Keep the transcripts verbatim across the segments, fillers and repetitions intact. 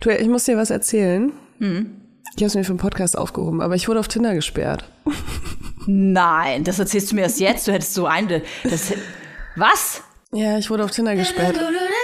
Du, ich muss dir was erzählen. Hm. Ich habe es mir für einen Podcast aufgehoben, aber ich wurde auf Tinder gesperrt. Nein, das erzählst du mir erst jetzt. Du hättest so eine... Das, was? Ja, ich wurde auf Tinder gesperrt.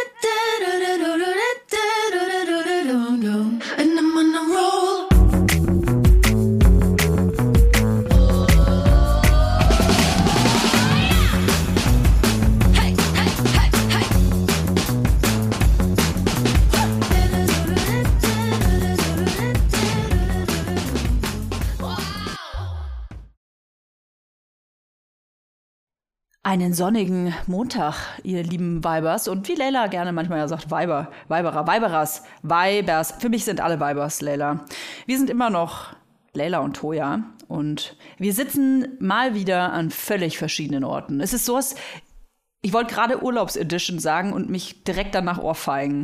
Einen sonnigen Montag, ihr lieben Weibers. Und wie Leila gerne manchmal ja sagt, Weiber, Weiberer, Weiberers, Weibers. Für mich sind alle Weibers, Leila. Wir sind immer noch Leila und Toja. Und wir sitzen mal wieder an völlig verschiedenen Orten. Es ist sowas, ich wollte gerade Urlaubsedition sagen und mich direkt danach ohrfeigen.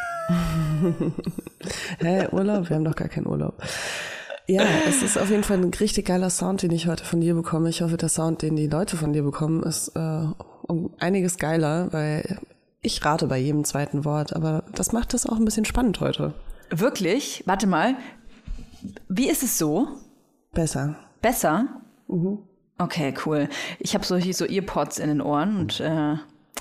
Hä, hey, Urlaub? Wir haben doch gar keinen Urlaub. Ja, es ist auf jeden Fall ein richtig geiler Sound, den ich heute von dir bekomme. Ich hoffe, der Sound, den die Leute von dir bekommen, ist äh, um einiges geiler, weil ich rate bei jedem zweiten Wort, aber das macht das auch ein bisschen spannend heute. Wirklich? Warte mal. Wie ist es so? Besser. Besser? Mhm. Okay, cool. Ich habe solche so Earpods in den Ohren und äh,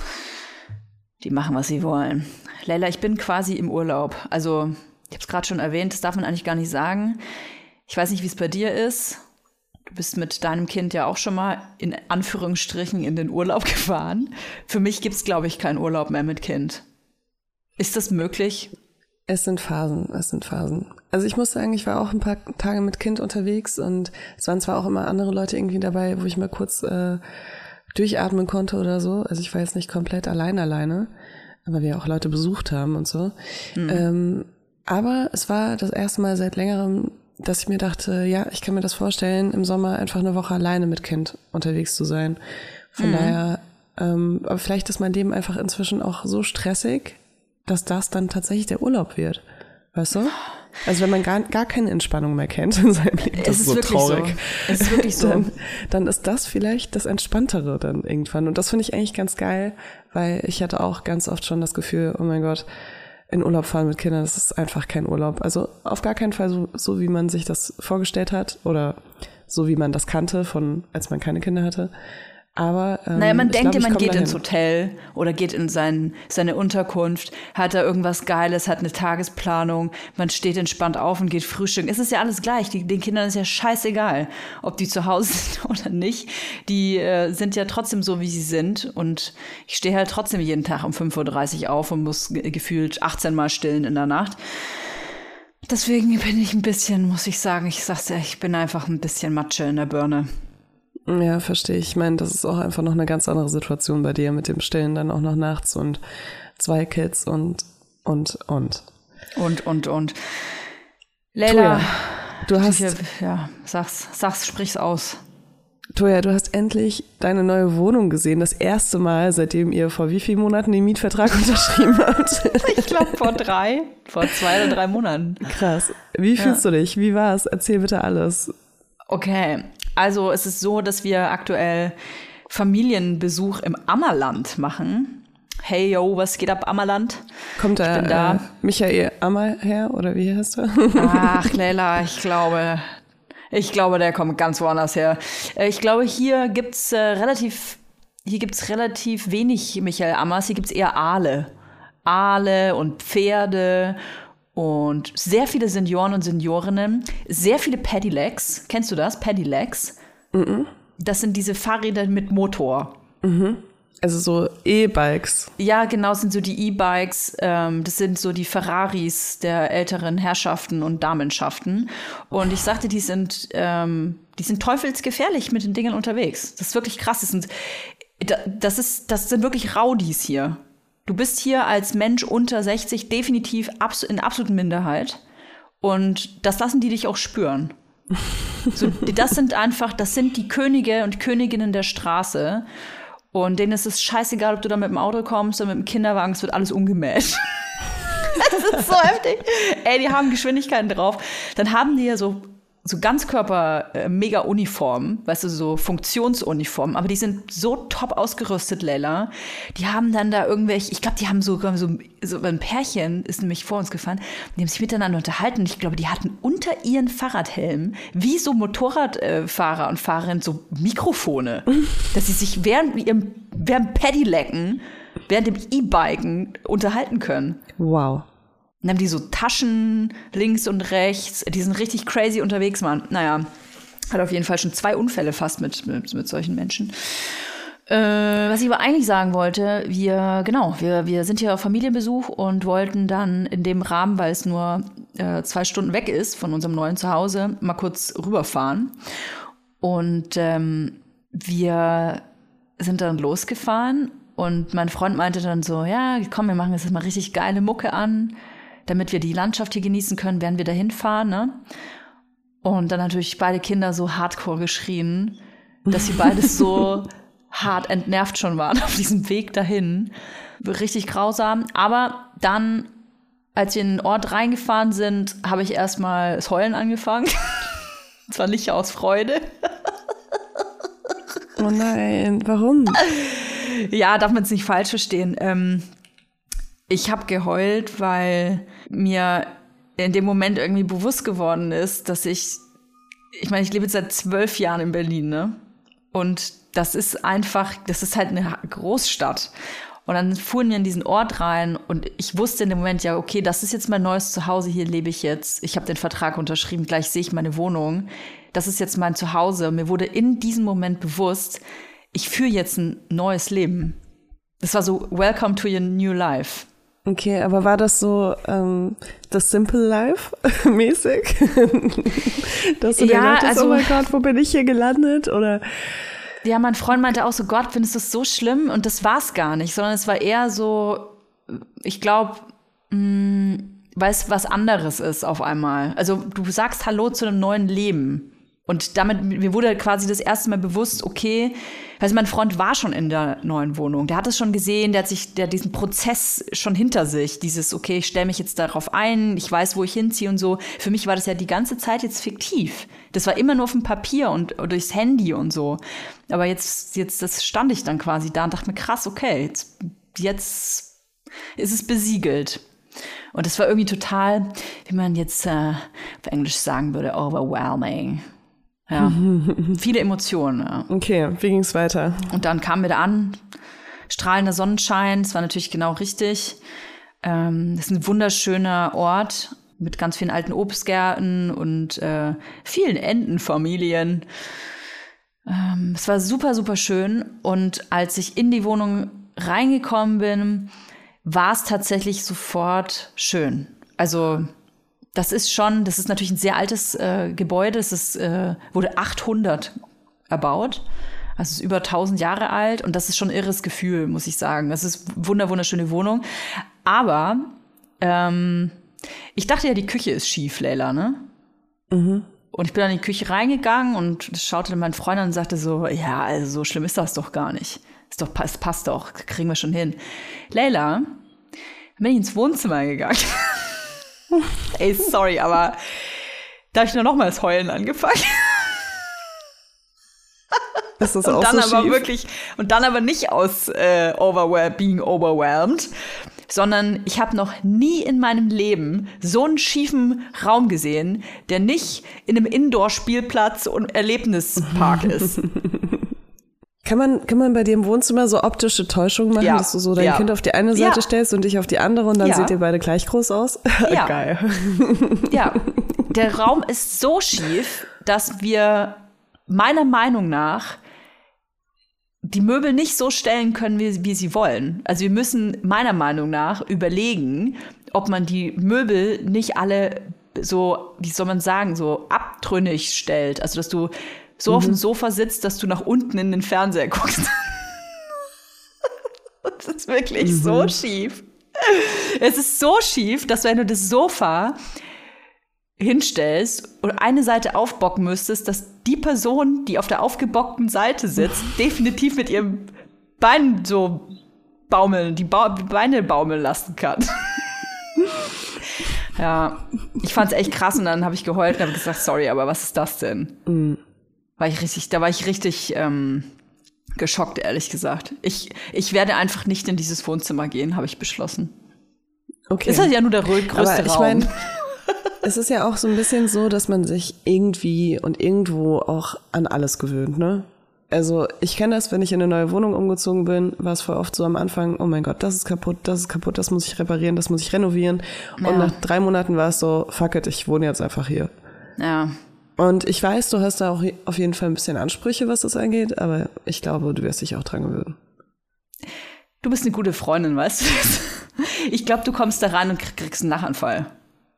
die machen, was sie wollen. Leila, ich bin quasi im Urlaub. Also, ich habe es gerade schon erwähnt, das darf man eigentlich gar nicht sagen. Ich weiß nicht, wie es bei dir ist. Du bist mit deinem Kind ja auch schon mal in Anführungsstrichen in den Urlaub gefahren. Für mich gibt es, glaube ich, keinen Urlaub mehr mit Kind. Ist das möglich? Es sind Phasen, es sind Phasen. Also ich muss sagen, ich war auch ein paar Tage mit Kind unterwegs und es waren zwar auch immer andere Leute irgendwie dabei, wo ich mal kurz äh, durchatmen konnte oder so. Also ich war jetzt nicht komplett allein alleine, aber wir auch Leute besucht haben und so. Mhm. Ähm, aber es war das erste Mal seit längerem, dass ich mir dachte, ja, ich kann mir das vorstellen, im Sommer einfach eine Woche alleine mit Kind unterwegs zu sein. Von mhm. daher, ähm, aber vielleicht ist mein Leben einfach inzwischen auch so stressig, dass das dann tatsächlich der Urlaub wird. Weißt du? Also wenn man gar, gar keine Entspannung mehr kennt in seinem Leben, das es ist ist so traurig. So. Es ist wirklich so. Dann, dann ist das vielleicht das Entspanntere dann irgendwann. Und das finde ich eigentlich ganz geil, weil ich hatte auch ganz oft schon das Gefühl, oh mein Gott, in Urlaub fahren mit Kindern, das ist einfach kein Urlaub. Also auf gar keinen Fall so, so wie man sich das vorgestellt hat oder so wie man das kannte, von als man keine Kinder hatte. Aber ähm, naja, man ich denkt glaub, ja, man geht dahin. ins Hotel oder geht in sein, seine Unterkunft, hat da irgendwas Geiles, hat eine Tagesplanung, man steht entspannt auf und geht frühstücken. Es ist ja alles gleich, die, den Kindern ist ja scheißegal, ob die zu Hause sind oder nicht. Die äh, sind ja trotzdem so, wie sie sind und ich stehe halt trotzdem jeden Tag um fünf Uhr dreißig auf und muss ge- gefühlt achtzehn Mal stillen in der Nacht. Deswegen bin ich ein bisschen, muss ich sagen, ich sag's ja, ich bin einfach ein bisschen Matsche in der Birne. Ja, verstehe ich. Ich meine, das ist auch einfach noch eine ganz andere Situation bei dir mit dem Stillen dann auch noch nachts und zwei Kids und, und, und. Und, und, und. Leila, Toja, du hast, hier, ja, sag's, sag's, sprich's aus. Toja, du hast endlich deine neue Wohnung gesehen. Das erste Mal, seitdem ihr vor wie vielen Monaten den Mietvertrag unterschrieben habt. Ich glaube vor drei, vor zwei oder drei Monaten. Krass. Wie fühlst ja. du dich? Wie war's? Erzähl bitte alles. Okay, also es ist so, dass wir aktuell Familienbesuch im Ammerland machen. Hey, yo, was geht ab, Ammerland? Kommt da, da. Äh, Michael Ammer her, oder wie heißt er? Ach, Leila, ich glaube, ich glaube, der kommt ganz woanders her. Ich glaube, hier gibt's äh, relativ, hier gibt's relativ wenig Michael Ammers, hier gibt's eher Aale. Aale und Pferde und sehr viele Senioren und Seniorinnen, sehr viele Pedelecs. Kennst du das? Pedelecs? Mhm. Das sind diese Fahrräder mit Motor. Mhm. Also so E-Bikes. Ja, genau, das sind so die E-Bikes. Ähm, das sind so die Ferraris der älteren Herrschaften und Damenschaften. Und ich sagte, die sind, ähm, die sind teufelsgefährlich mit den Dingen unterwegs. Das ist wirklich krass. Das sind, das ist, das sind wirklich Rowdies hier. Du bist hier als Mensch unter sechzig definitiv in absoluten Minderheit. Und das lassen die dich auch spüren. So, das sind einfach, das sind die Könige und Königinnen der Straße. Und denen ist es scheißegal, ob du da mit dem Auto kommst oder mit dem Kinderwagen, es wird alles umgemäht. Das ist so heftig. Ey, die haben Geschwindigkeiten drauf. Dann haben die ja so so Ganzkörper-Mega-Uniformen, weißt du, so Funktionsuniformen, aber die sind so top ausgerüstet, Leila. Die haben dann da irgendwelche, ich glaube, die haben sogar so, so ein Pärchen ist nämlich vor uns gefahren, die haben sich miteinander unterhalten und ich glaube, die hatten unter ihren Fahrradhelmen, wie so Motorradfahrer und Fahrerinnen, so Mikrofone, dass sie sich während ihrem, während Paddylecken, während dem E-Biken unterhalten können. Wow. Dann haben die so Taschen links und rechts. Die sind richtig crazy unterwegs, Mann. Naja, hat auf jeden Fall schon zwei Unfälle fast mit, mit, mit solchen Menschen. Äh, was ich aber eigentlich sagen wollte, wir, genau, wir, wir sind hier auf Familienbesuch und wollten dann in dem Rahmen, weil es nur äh, zwei Stunden weg ist von unserem neuen Zuhause, mal kurz rüberfahren. Und ähm, wir sind dann losgefahren und mein Freund meinte dann so, ja, komm, wir machen jetzt mal richtig geile Mucke an, damit wir die Landschaft hier genießen können, während wir da hinfahren, ne? Und dann natürlich beide Kinder so hardcore geschrien, dass sie beides so hart entnervt schon waren auf diesem Weg dahin. Richtig grausam. Aber dann, als wir in den Ort reingefahren sind, habe ich erstmal das Heulen angefangen. Zwar nicht aus Freude. Oh nein, warum? Ja, darf man es nicht falsch verstehen. Ähm, ich habe geheult, weil mir in dem Moment irgendwie bewusst geworden ist, dass ich, ich meine, ich lebe jetzt seit zwölf Jahren in Berlin, ne? Und das ist einfach, das ist halt eine Großstadt. Und dann fuhren wir in diesen Ort rein und ich wusste in dem Moment, ja, okay, das ist jetzt mein neues Zuhause, hier lebe ich jetzt. Ich habe den Vertrag unterschrieben, gleich sehe ich meine Wohnung. Das ist jetzt mein Zuhause. Mir wurde in diesem Moment bewusst, ich führe jetzt ein neues Leben. Das war so, welcome to your new life. Okay, aber war das so ähm, das Simple Life mäßig? Dass du ja, dir dachtest, also, oh mein Gott, wo bin ich hier gelandet? Oder? Ja, mein Freund meinte auch so, Gott, findest du das so schlimm? Und das war es gar nicht, sondern es war eher so, ich glaube, weil es was anderes ist auf einmal. Also du sagst Hallo zu einem neuen Leben. Und damit, mir wurde quasi das erste Mal bewusst, okay, also mein Freund war schon in der neuen Wohnung, der hat es schon gesehen, der hat sich, der hat diesen Prozess schon hinter sich, dieses, okay, ich stelle mich jetzt darauf ein, ich weiß, wo ich hinziehe und so. Für mich war das ja die ganze Zeit jetzt fiktiv. Das war immer nur auf dem Papier und, und durchs Handy und so. Aber jetzt, jetzt, das stand ich dann quasi da und dachte mir, krass, okay, jetzt, jetzt ist es besiegelt. Und das war irgendwie total, wie man jetzt äh, auf Englisch sagen würde, overwhelming. Ja, viele Emotionen. Ja. Okay, wie ging's weiter? Und dann kamen wir da an, strahlender Sonnenschein, das war natürlich genau richtig. Ähm, das ist ein wunderschöner Ort mit ganz vielen alten Obstgärten und äh, vielen Entenfamilien. Ähm, es war super, super schön. Und als ich in die Wohnung reingekommen bin, war es tatsächlich sofort schön. Also das ist schon, das ist natürlich ein sehr altes äh, Gebäude. Es ist, äh, wurde achthundert erbaut. Also es ist über tausend Jahre alt. Und das ist schon ein irres Gefühl, muss ich sagen. Das ist eine wunder, wunderschöne Wohnung. Aber ähm, ich dachte ja, die Küche ist schief, Leila, ne? Mhm. Und ich bin dann in die Küche reingegangen und schaute dann meinen Freund an und sagte so, ja, also so schlimm ist das doch gar nicht. Ist doch, es passt doch, kriegen wir schon hin. Leila, bin ich ins Wohnzimmer gegangen. Ey, sorry, aber da habe ich nur noch mal das Heulen angefangen. Ist das und auch dann so aber schief? wirklich und dann aber nicht aus äh, overwhel- being overwhelmed, sondern ich habe noch nie in meinem Leben so einen schiefen Raum gesehen, der nicht in einem Indoor-Spielplatz und Erlebnispark ist. Kann man, kann man bei dir im Wohnzimmer so optische Täuschungen machen, Ja. dass du so dein Ja. Kind auf die eine Seite Ja. stellst und dich auf die andere und dann Ja. seht ihr beide gleich groß aus? Ja. Geil. Ja, der Raum ist so schief, dass wir meiner Meinung nach die Möbel nicht so stellen können, wie, wie sie wollen. Also wir müssen meiner Meinung nach überlegen, ob man die Möbel nicht alle so, wie soll man sagen, so abtrünnig stellt. Also dass du so mhm. auf dem Sofa sitzt, dass du nach unten in den Fernseher guckst. Das ist wirklich mhm. so schief. Es ist so schief, dass wenn du das Sofa hinstellst und eine Seite aufbocken müsstest, dass die Person, die auf der aufgebockten Seite sitzt, definitiv mit ihrem Bein so baumeln, die ba- Beine baumeln lassen kann. Ja, ich fand's echt krass und dann habe ich geheult und habe gesagt, sorry, aber was ist das denn? Mhm. War ich richtig, da war ich richtig ähm, geschockt, ehrlich gesagt. Ich, ich werde einfach nicht in dieses Wohnzimmer gehen, habe ich beschlossen. Okay. Ist halt ja nur der größte aber ich Raum. Mein, es ist ja auch so ein bisschen so, dass man sich irgendwie und irgendwo auch an alles gewöhnt, ne? Also ich kenne das, wenn ich in eine neue Wohnung umgezogen bin, war es voll oft so am Anfang, oh mein Gott, das ist kaputt, das ist kaputt, das muss ich reparieren, das muss ich renovieren. Ja. Und nach drei Monaten war es so, fuck it, ich wohne jetzt einfach hier. Ja. Und ich weiß, du hast da auch auf jeden Fall ein bisschen Ansprüche, was das angeht, aber ich glaube, du wirst dich auch dran gewöhnen. Du bist eine gute Freundin, weißt du? Ich glaube, du kommst da rein und kriegst einen Lachanfall.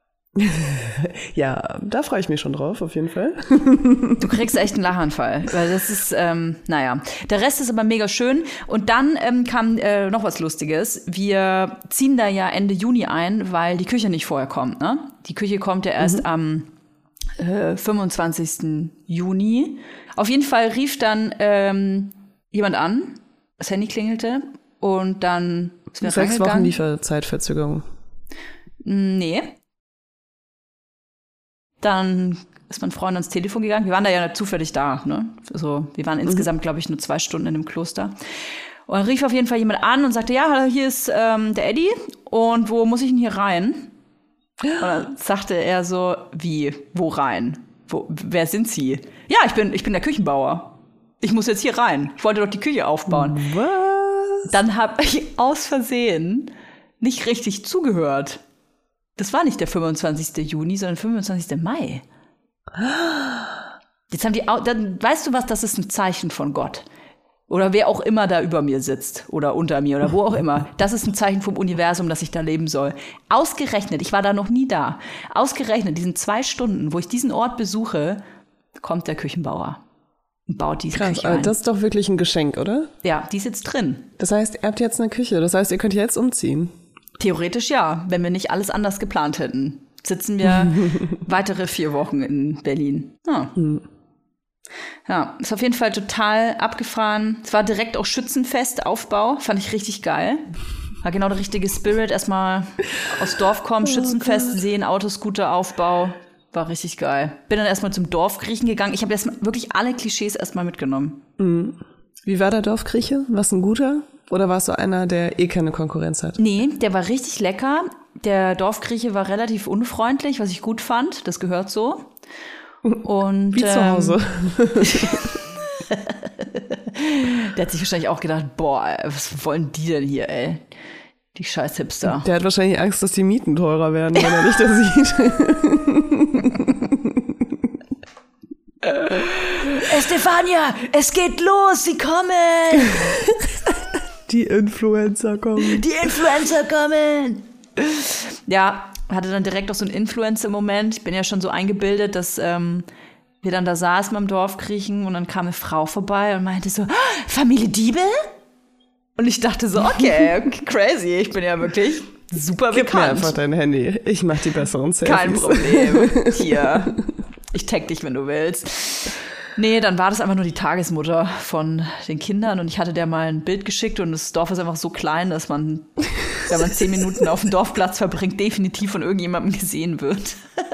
Ja, da freue ich mich schon drauf, auf jeden Fall. Du kriegst echt einen Lachanfall, weil das ist, ähm, naja. Der Rest ist aber mega schön. Und dann ähm, kam äh, noch was Lustiges. Wir ziehen da ja Ende Juni ein, weil die Küche nicht vorher kommt, ne? Die Küche kommt ja erst mhm. am äh, fünfundzwanzigsten Juni. Auf jeden Fall rief dann ähm, jemand an, das Handy klingelte und dann ist mir Sechs Wochen Lieferzeitverzögerung. Nee. Dann ist mein Freund ans Telefon gegangen. Wir waren da ja zufällig da, ne? Also, wir waren mhm. insgesamt, glaube ich, nur zwei Stunden in dem Kloster. Und dann rief auf jeden Fall jemand an und sagte, ja, hallo, hier ist ähm, der Eddie. Und wo muss ich denn hier rein? Und dann sagte er so, wie, wo rein? Wo, wer sind Sie? Ja, ich bin, ich bin der Küchenbauer. Ich muss jetzt hier rein. Ich wollte doch die Küche aufbauen. Was? Dann habe ich aus Versehen nicht richtig zugehört. Das war nicht der fünfundzwanzigste Juni, sondern fünfundzwanzigste Mai. Jetzt haben die, dann weißt du was, das ist ein Zeichen von Gott. Oder wer auch immer da über mir sitzt oder unter mir oder wo auch immer. Das ist ein Zeichen vom Universum, dass ich da leben soll. Ausgerechnet, ich war da noch nie da, ausgerechnet diesen zwei Stunden, wo ich diesen Ort besuche, kommt der Küchenbauer und baut diese Krass, Küche ein. Das ist doch wirklich ein Geschenk, oder? Ja, die sitzt drin. Das heißt, ihr habt jetzt eine Küche. Das heißt, ihr könnt jetzt umziehen. Theoretisch ja, wenn wir nicht alles anders geplant hätten. Sitzen wir weitere vier Wochen in Berlin. Ja. Hm. Ja, ist auf jeden Fall total abgefahren. Es war direkt auch Schützenfest, Aufbau. Fand ich richtig geil. War genau der richtige Spirit. Erstmal aus Dorf kommen, oh Schützenfest Gott. Sehen, Autoscooter, Aufbau. War richtig geil. Bin dann erstmal zum Dorfgriechen gegangen. Ich habe erstmal wirklich alle Klischees erstmal mitgenommen. Mhm. Wie war der Dorfgrieche? War es ein guter? Oder warst du einer, der eh keine Konkurrenz hat? Nee, der war richtig lecker. Der Dorfgrieche war relativ unfreundlich, was ich gut fand. Das gehört so. Und, wie zu Hause. Ähm, der hat sich wahrscheinlich auch gedacht, boah, was wollen die denn hier, ey? Die scheiß Hipster. Der hat wahrscheinlich Angst, dass die Mieten teurer werden, wenn er nicht das sieht. Estefania, es geht los, sie kommen! Die Influencer kommen. Die Influencer kommen! Ja, hatte dann direkt auch so einen Influencer-Moment. Ich bin ja schon so eingebildet, dass ähm, wir dann da saßen beim Dorfgriechen und dann kam eine Frau vorbei und meinte so, ah, Familie Diebel? Und ich dachte so, okay, okay, crazy, ich bin ja wirklich super Gib bekannt. Gib mir einfach dein Handy, ich mach die besseren Selfies. Kein Problem, hier, ich tag dich, wenn du willst. Nee, dann war das einfach nur die Tagesmutter von den Kindern und ich hatte der mal ein Bild geschickt und das Dorf ist einfach so klein, dass man, wenn man zehn Minuten auf dem Dorfplatz verbringt, definitiv von irgendjemandem gesehen wird.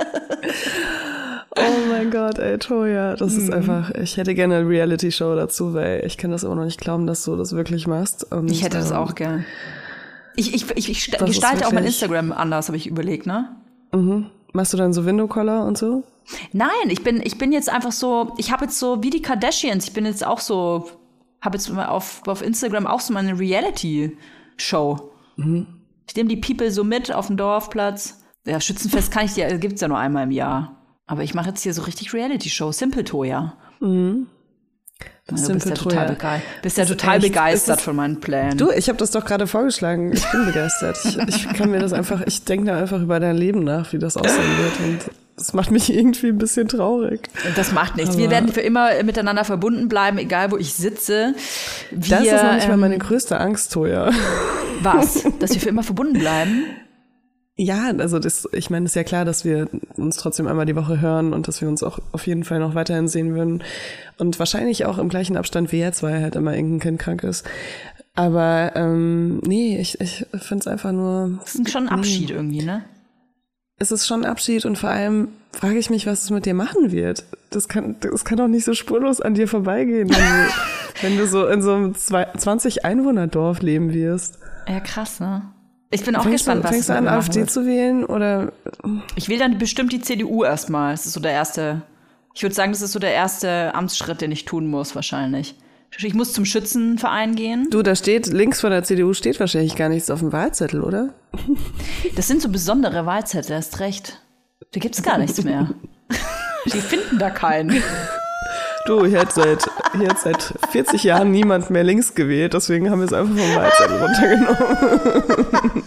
Oh mein Gott, ey, Toja, das mhm. ist einfach, ich hätte gerne eine Reality-Show dazu, weil ich kann das immer noch nicht glauben, dass du das wirklich machst. Und, ich hätte das ähm, auch gern. Ich, ich, ich, ich gestalte auch mein Instagram anders, habe ich überlegt, ne? Mhm. Machst du dann so Window-Collar und so? Nein, ich bin, ich bin jetzt einfach so, ich habe jetzt so wie die Kardashians, ich bin jetzt auch so, habe jetzt auf, auf Instagram auch so meine Reality-Show. Mhm. Ich nehme die People so mit auf dem Dorfplatz. Ja, Schützenfest kann ich dir, gibt's ja nur einmal im Jahr. Aber ich mache jetzt hier so richtig Reality-Show, Simple Toya. Mhm. Du bist ja total, bege- bist ja total echt, begeistert von meinen Plänen. Du, ich habe das doch gerade vorgeschlagen. Ich bin begeistert. Ich, ich kann mir das einfach, ich denke da einfach über dein Leben nach, wie das aussehen wird. Und das macht mich irgendwie ein bisschen traurig. Das macht nichts. Aber wir werden für immer miteinander verbunden bleiben, egal wo ich sitze. Wir, das ist noch nicht ähm, mal meine größte Angst, Toja. Was? Dass wir für immer verbunden bleiben? Ja, also das, ich meine, es ist ja klar, dass wir uns trotzdem einmal die Woche hören und dass wir uns auch auf jeden Fall noch weiterhin sehen würden. Und wahrscheinlich auch im gleichen Abstand wie jetzt, weil halt immer irgendein Kind krank ist. Aber ähm, nee, ich, ich finde es einfach nur... Das ist schon ein Abschied nee. irgendwie, ne? es ist schon Abschied und vor allem frage ich mich, was es mit dir machen wird. Das kann, das kann doch nicht so spurlos an dir vorbeigehen, wenn du, wenn du so in so einem zwanzig-Einwohner-Dorf leben wirst. Ja, krass, ne? Ich bin auch fängst gespannt, du, was fängst du an, AfD wird. zu wählen oder? Ich wähle dann bestimmt die C D U erstmal. Das ist so der erste, ich würde sagen, das ist so der erste Amtsschritt, den ich tun muss, wahrscheinlich. Ich muss zum Schützenverein gehen. Du, da steht, links von der C D U steht wahrscheinlich gar nichts auf dem Wahlzettel, oder? Das sind so besondere Wahlzettel, hast recht. Da gibt's gar nichts mehr. Die finden da keinen. Du, hier hat seit, hier hat seit vierzig Jahren niemand mehr links gewählt, deswegen haben wir es einfach vom Wahlzettel runtergenommen.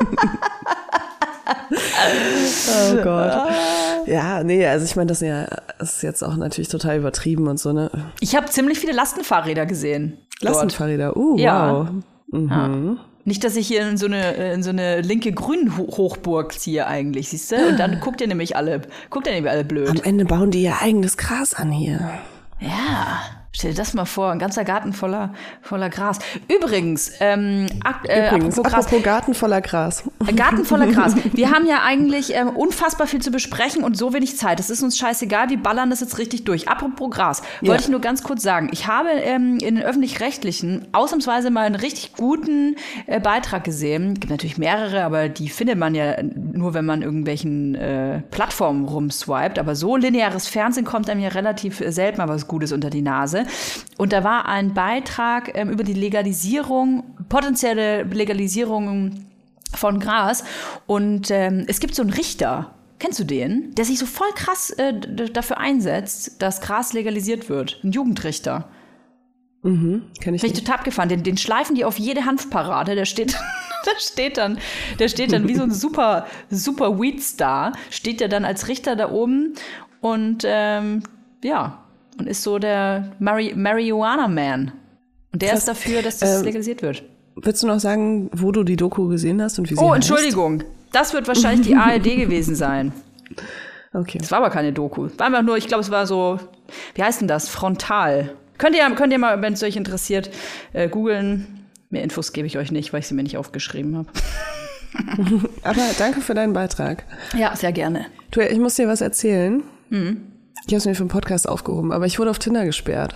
Oh Gott. Ja, nee, also ich meine, das ist ja das ist jetzt auch natürlich total übertrieben und so, ne? Ich habe ziemlich viele Lastenfahrräder gesehen. Lastenfahrräder, uh, ja. wow. Mhm. Ja. Nicht, dass ich hier in so eine, in so eine linke Grün-Hochburg ziehe eigentlich, siehst du? Und dann guckt ihr nämlich alle, guckt ihr nämlich alle blöd. Am Ende bauen die ihr eigenes Gras an hier. Ja, stell dir das mal vor, ein ganzer Garten voller, voller Gras. Übrigens, ähm, äh, Übrigens apropos, apropos Garten voller Gras. Garten voller Gras. Wir haben ja eigentlich ähm, unfassbar viel zu besprechen und so wenig Zeit. Das ist uns scheißegal, wir ballern das jetzt richtig durch. Apropos Gras, wollte ja. ich nur ganz kurz sagen. Ich habe ähm, in den Öffentlich-Rechtlichen ausnahmsweise mal einen richtig guten äh, Beitrag gesehen. Es gibt natürlich mehrere, aber die findet man ja nur, wenn man irgendwelchen äh, Plattformen rumswiped. Aber so lineares Fernsehen kommt einem ja relativ selten mal was Gutes unter die Nase. Und da war ein Beitrag ähm, über die Legalisierung, potenzielle Legalisierung von Gras. Und ähm, es gibt so einen Richter, kennst du den? Der sich so voll krass äh, d- dafür einsetzt, dass Gras legalisiert wird. Ein Jugendrichter. Mhm, kenn ich Bin ich total abgefahren. Den, den schleifen die auf jede Hanfparade. Der steht, der steht dann, der steht dann wie so ein super, super Weed-Star. Steht der dann als Richter da oben und ähm, ja, und ist so der Mari- Marihuana-Man. Und der Krass. ist dafür, dass das ähm, legalisiert wird. Willst du noch sagen, wo du die Doku gesehen hast und wie sie Oh, heißt? Entschuldigung. Das wird wahrscheinlich die A R D gewesen sein. Okay. Das war aber keine Doku. War einfach nur, ich glaube, es war so, wie heißt denn das? Frontal. Könnt ihr, könnt ihr mal, wenn es euch interessiert, äh, googeln. Mehr Infos gebe ich euch nicht, weil ich sie mir nicht aufgeschrieben habe. Aber danke für deinen Beitrag. Ja, sehr gerne. Du, ich muss dir was erzählen. Mhm. Ich habe es mir für den Podcast aufgehoben, aber ich wurde auf Tinder gesperrt.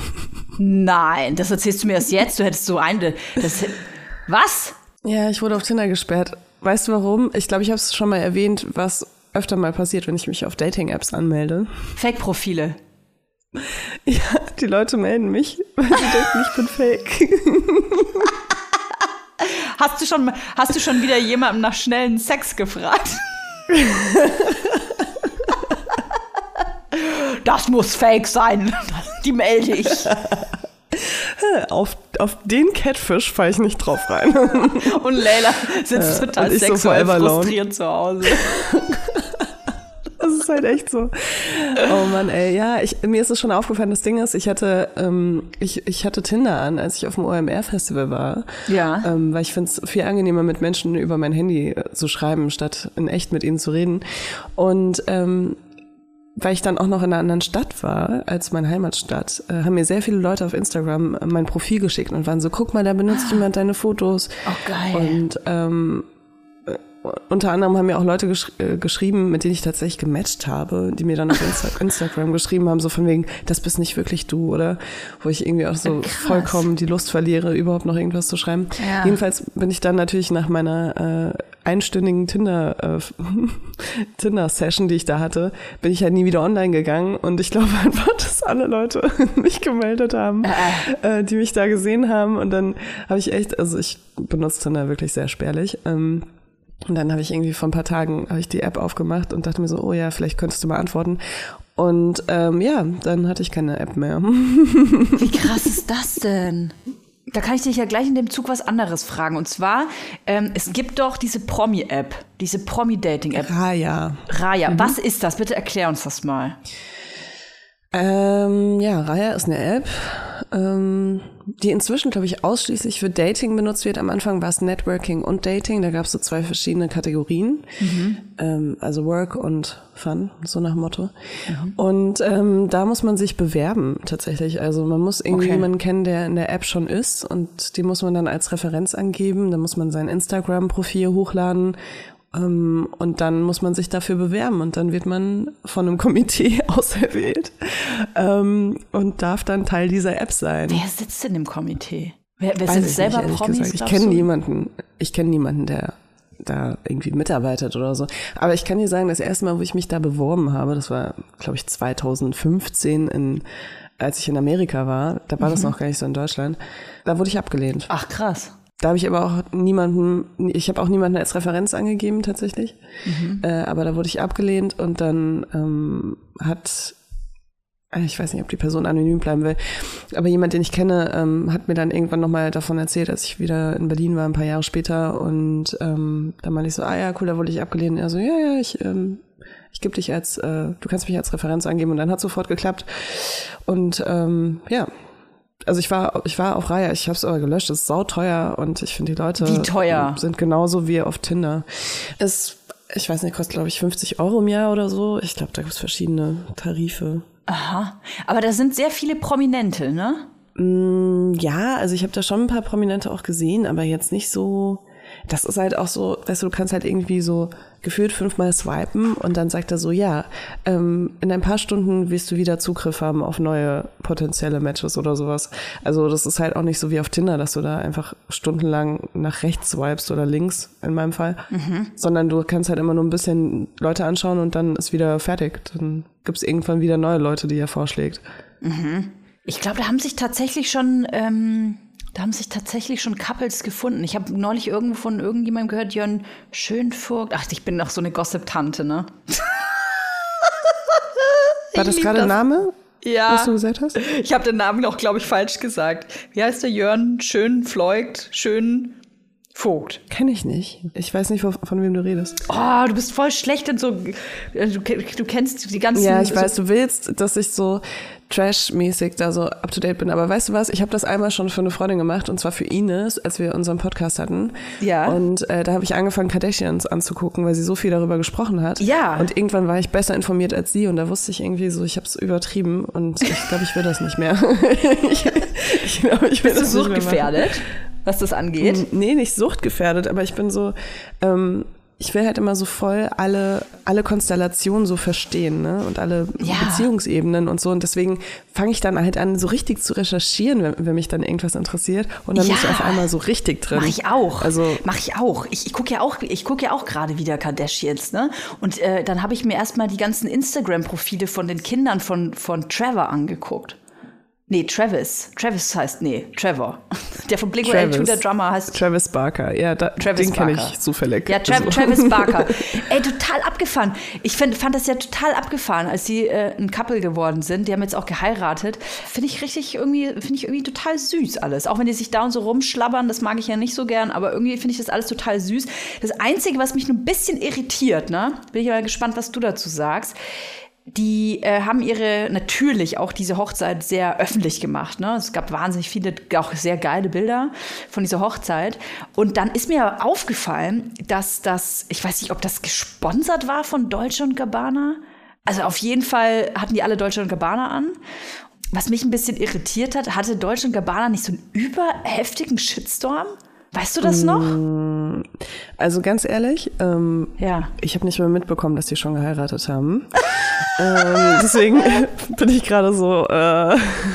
Nein, das erzählst du mir erst jetzt. Du hättest so eine. Das, was? Ja, ich wurde auf Tinder gesperrt. Weißt du warum? Ich glaube, ich habe es schon mal erwähnt, was öfter mal passiert, wenn ich mich auf Dating-Apps anmelde. Fake-Profile. Ja, die Leute melden mich, weil sie denken, ich bin fake. Hast du schon, hast du schon wieder jemandem nach schnellen Sex gefragt? Das muss fake sein. Die melde ich. Auf, auf den Catfish falle ich nicht drauf rein. Und Leila sitzt total äh, sexuell so frustriert zu Hause. Das ist halt echt so. Oh Mann, ey, ja, ich, mir ist es schon aufgefallen, das Ding ist, ich hatte, ähm, ich, ich hatte Tinder an, als ich auf dem O M R-Festival war. Ja. Ähm, weil ich finde es viel angenehmer, mit Menschen über mein Handy zu schreiben, statt in echt mit ihnen zu reden. Und ähm, weil ich dann auch noch in einer anderen Stadt war, als meine Heimatstadt, äh, haben mir sehr viele Leute auf Instagram mein Profil geschickt und waren so, guck mal, da benutzt ah. jemand deine Fotos. Oh, geil. Und ähm, unter anderem haben mir auch Leute gesch- äh, geschrieben, mit denen ich tatsächlich gematcht habe, die mir dann auf Insta- Instagram geschrieben haben, so von wegen, das bist nicht wirklich du, oder? Wo ich irgendwie auch so Krass. vollkommen die Lust verliere, überhaupt noch irgendwas zu schreiben. Ja. Jedenfalls bin ich dann natürlich nach meiner äh, einstündigen Tinder äh, Tinder-Session, die ich da hatte, bin ich halt nie wieder online gegangen und ich glaube einfach, dass alle Leute mich gemeldet haben, äh. Äh, die mich da gesehen haben und dann habe ich echt, also ich benutze Tinder wirklich sehr spärlich, ähm, und dann habe ich irgendwie vor ein paar Tagen habe ich die App aufgemacht und dachte mir so, oh ja, vielleicht könntest du mal antworten. Und ähm, ja, dann hatte ich keine App mehr. Wie krass ist das denn? Da kann ich dich ja gleich in dem Zug was anderes fragen. Und zwar, ähm, es gibt doch diese Promi-App, diese Promi-Dating-App. Raya. Raya, mhm. Was ist das? Bitte erklär uns das mal. Ähm, ja, Raya ist eine App, ähm, die inzwischen, glaube ich, ausschließlich für Dating benutzt wird. Am Anfang war es Networking und Dating, da gab es so zwei verschiedene Kategorien, mhm. ähm, also Work und Fun, so nach dem Motto. Mhm. Und ähm, da muss man sich bewerben tatsächlich, also man muss irgendwie okay. jemanden kennen, der in der App schon ist und die muss man dann als Referenz angeben, dann muss man sein Instagram-Profil hochladen Ähm, und dann muss man sich dafür bewerben und dann wird man von einem Komitee auserwählt ähm, und darf dann Teil dieser App sein. Wer sitzt denn im Komitee? Wer, wer Weiß sind ich selber nicht, Promis? gesagt. Ich kenne niemanden, ich kenne niemanden, der da irgendwie mitarbeitet oder so. Aber ich kann dir sagen, das erste Mal, wo ich mich da beworben habe, das war, glaube ich, zwanzig fünfzehn, in, als ich in Amerika war, da war mhm. das noch gar nicht so in Deutschland, da wurde ich abgelehnt. Ach, krass. Da habe ich aber auch niemanden, ich habe auch niemanden als Referenz angegeben tatsächlich, mhm. äh, aber da wurde ich abgelehnt und dann ähm, hat, ich weiß nicht, ob die Person anonym bleiben will, aber jemand, den ich kenne, ähm, hat mir dann irgendwann nochmal davon erzählt, als ich wieder in Berlin war, ein paar Jahre später und ähm, dann meinte ich so, ah ja, cool, da wurde ich abgelehnt. Er so, ja, ja, ich ähm, ich gebe dich als, äh, du kannst mich als Referenz angeben und dann hat sofort geklappt und ähm, ja, also ich war ich war auf Raya, ich habe es aber gelöscht, es ist sauteuer und ich finde die Leute Wie teuer? sind genauso wie auf Tinder. Es, ich weiß nicht, kostet glaube ich fünfzig Euro im Jahr oder so. Ich glaube, da gibt es verschiedene Tarife. Aha, aber da sind sehr viele Prominente, ne? Mm, ja, also ich habe da schon ein paar Prominente auch gesehen, aber jetzt nicht so. Das ist halt auch so, weißt du, du kannst halt irgendwie so gefühlt fünfmal swipen und dann sagt er so, ja, ähm, in ein paar Stunden wirst du wieder Zugriff haben auf neue potenzielle Matches oder sowas. Also das ist halt auch nicht so wie auf Tinder, dass du da einfach stundenlang nach rechts swipest oder links, in meinem Fall, mhm. sondern du kannst halt immer nur ein bisschen Leute anschauen und dann ist wieder fertig. Dann gibt es irgendwann wieder neue Leute, die er vorschlägt. Mhm. Ich glaube, da haben sich tatsächlich schon... Ähm Da haben sich tatsächlich schon Couples gefunden. Ich habe neulich irgendwo von irgendjemandem gehört, Jörn Schönvogt. Ach, ich bin doch so eine Gossip-Tante, ne? War das gerade ein Name, ja. was du gesagt hast? Ich habe den Namen auch, glaube ich, falsch gesagt. Wie heißt der Jörn Schönfleugt? Schönvogt. Kenne ich nicht. Ich weiß nicht, von, von wem du redest. Oh, du bist voll schlecht in so... Du, du kennst die ganzen... Ja, ich weiß, so, du willst, dass ich so Trash-mäßig da so up-to-date bin. Aber weißt du was? Ich habe das einmal schon für eine Freundin gemacht, und zwar für Ines, als wir unseren Podcast hatten. Ja. Und äh, da habe ich angefangen, Kardashians anzugucken, weil sie so viel darüber gesprochen hat. Ja. Und irgendwann war ich besser informiert als sie und da wusste ich irgendwie so, ich habe es übertrieben und ich glaube, ich will das nicht mehr. ich ich glaube, ich will Bist das du nicht mehr suchtgefährdet, machen. was das angeht? Nee, nicht suchtgefährdet, aber ich bin so... Ähm, ich will halt immer so voll alle, alle Konstellationen so verstehen, ne? Und alle ja. Beziehungsebenen und so. Und deswegen fange ich dann halt an, so richtig zu recherchieren, wenn, wenn mich dann irgendwas interessiert. Und dann ja. bin ich auf einmal so richtig drin. Mach ich auch. Also, Mach ich auch. Ich, ich gucke ja auch, ich gucke ja auch gerade wieder Kardashians, ne? Und äh, dann habe ich mir erstmal die ganzen Instagram-Profile von den Kindern von, von Trevor angeguckt. Nee, Travis. Travis heißt, nee, Trevor. Der von Blink one eighty-two, der Drummer, heißt... Travis Barker, ja, da, Travis den kenne ich zufällig. Ja, Tra- also. Travis Barker. Ey, total abgefahren. Ich find, fand das ja total abgefahren, als sie äh, ein Couple geworden sind. Die haben jetzt auch geheiratet. Finde ich richtig irgendwie, finde ich irgendwie total süß alles. Auch wenn die sich da und so rumschlabbern, das mag ich ja nicht so gern, aber irgendwie finde ich das alles total süß. Das Einzige, was mich nur ein bisschen irritiert, ne, bin ich mal gespannt, was du dazu sagst. Die äh, haben ihre, natürlich auch diese Hochzeit sehr öffentlich gemacht. Ne? Es gab wahnsinnig viele, auch sehr geile Bilder von dieser Hochzeit. Und dann ist mir aufgefallen, dass das, ich weiß nicht, ob das gesponsert war von Dolce und Gabbana. Also auf jeden Fall hatten die alle Dolce und Gabbana an. Was mich ein bisschen irritiert hat, hatte Dolce und Gabbana nicht so einen überheftigen Shitstorm? Weißt du das noch? Also ganz ehrlich, ähm, ja. ich habe nicht mehr mitbekommen, dass die schon geheiratet haben. ähm, deswegen bin ich gerade so. Äh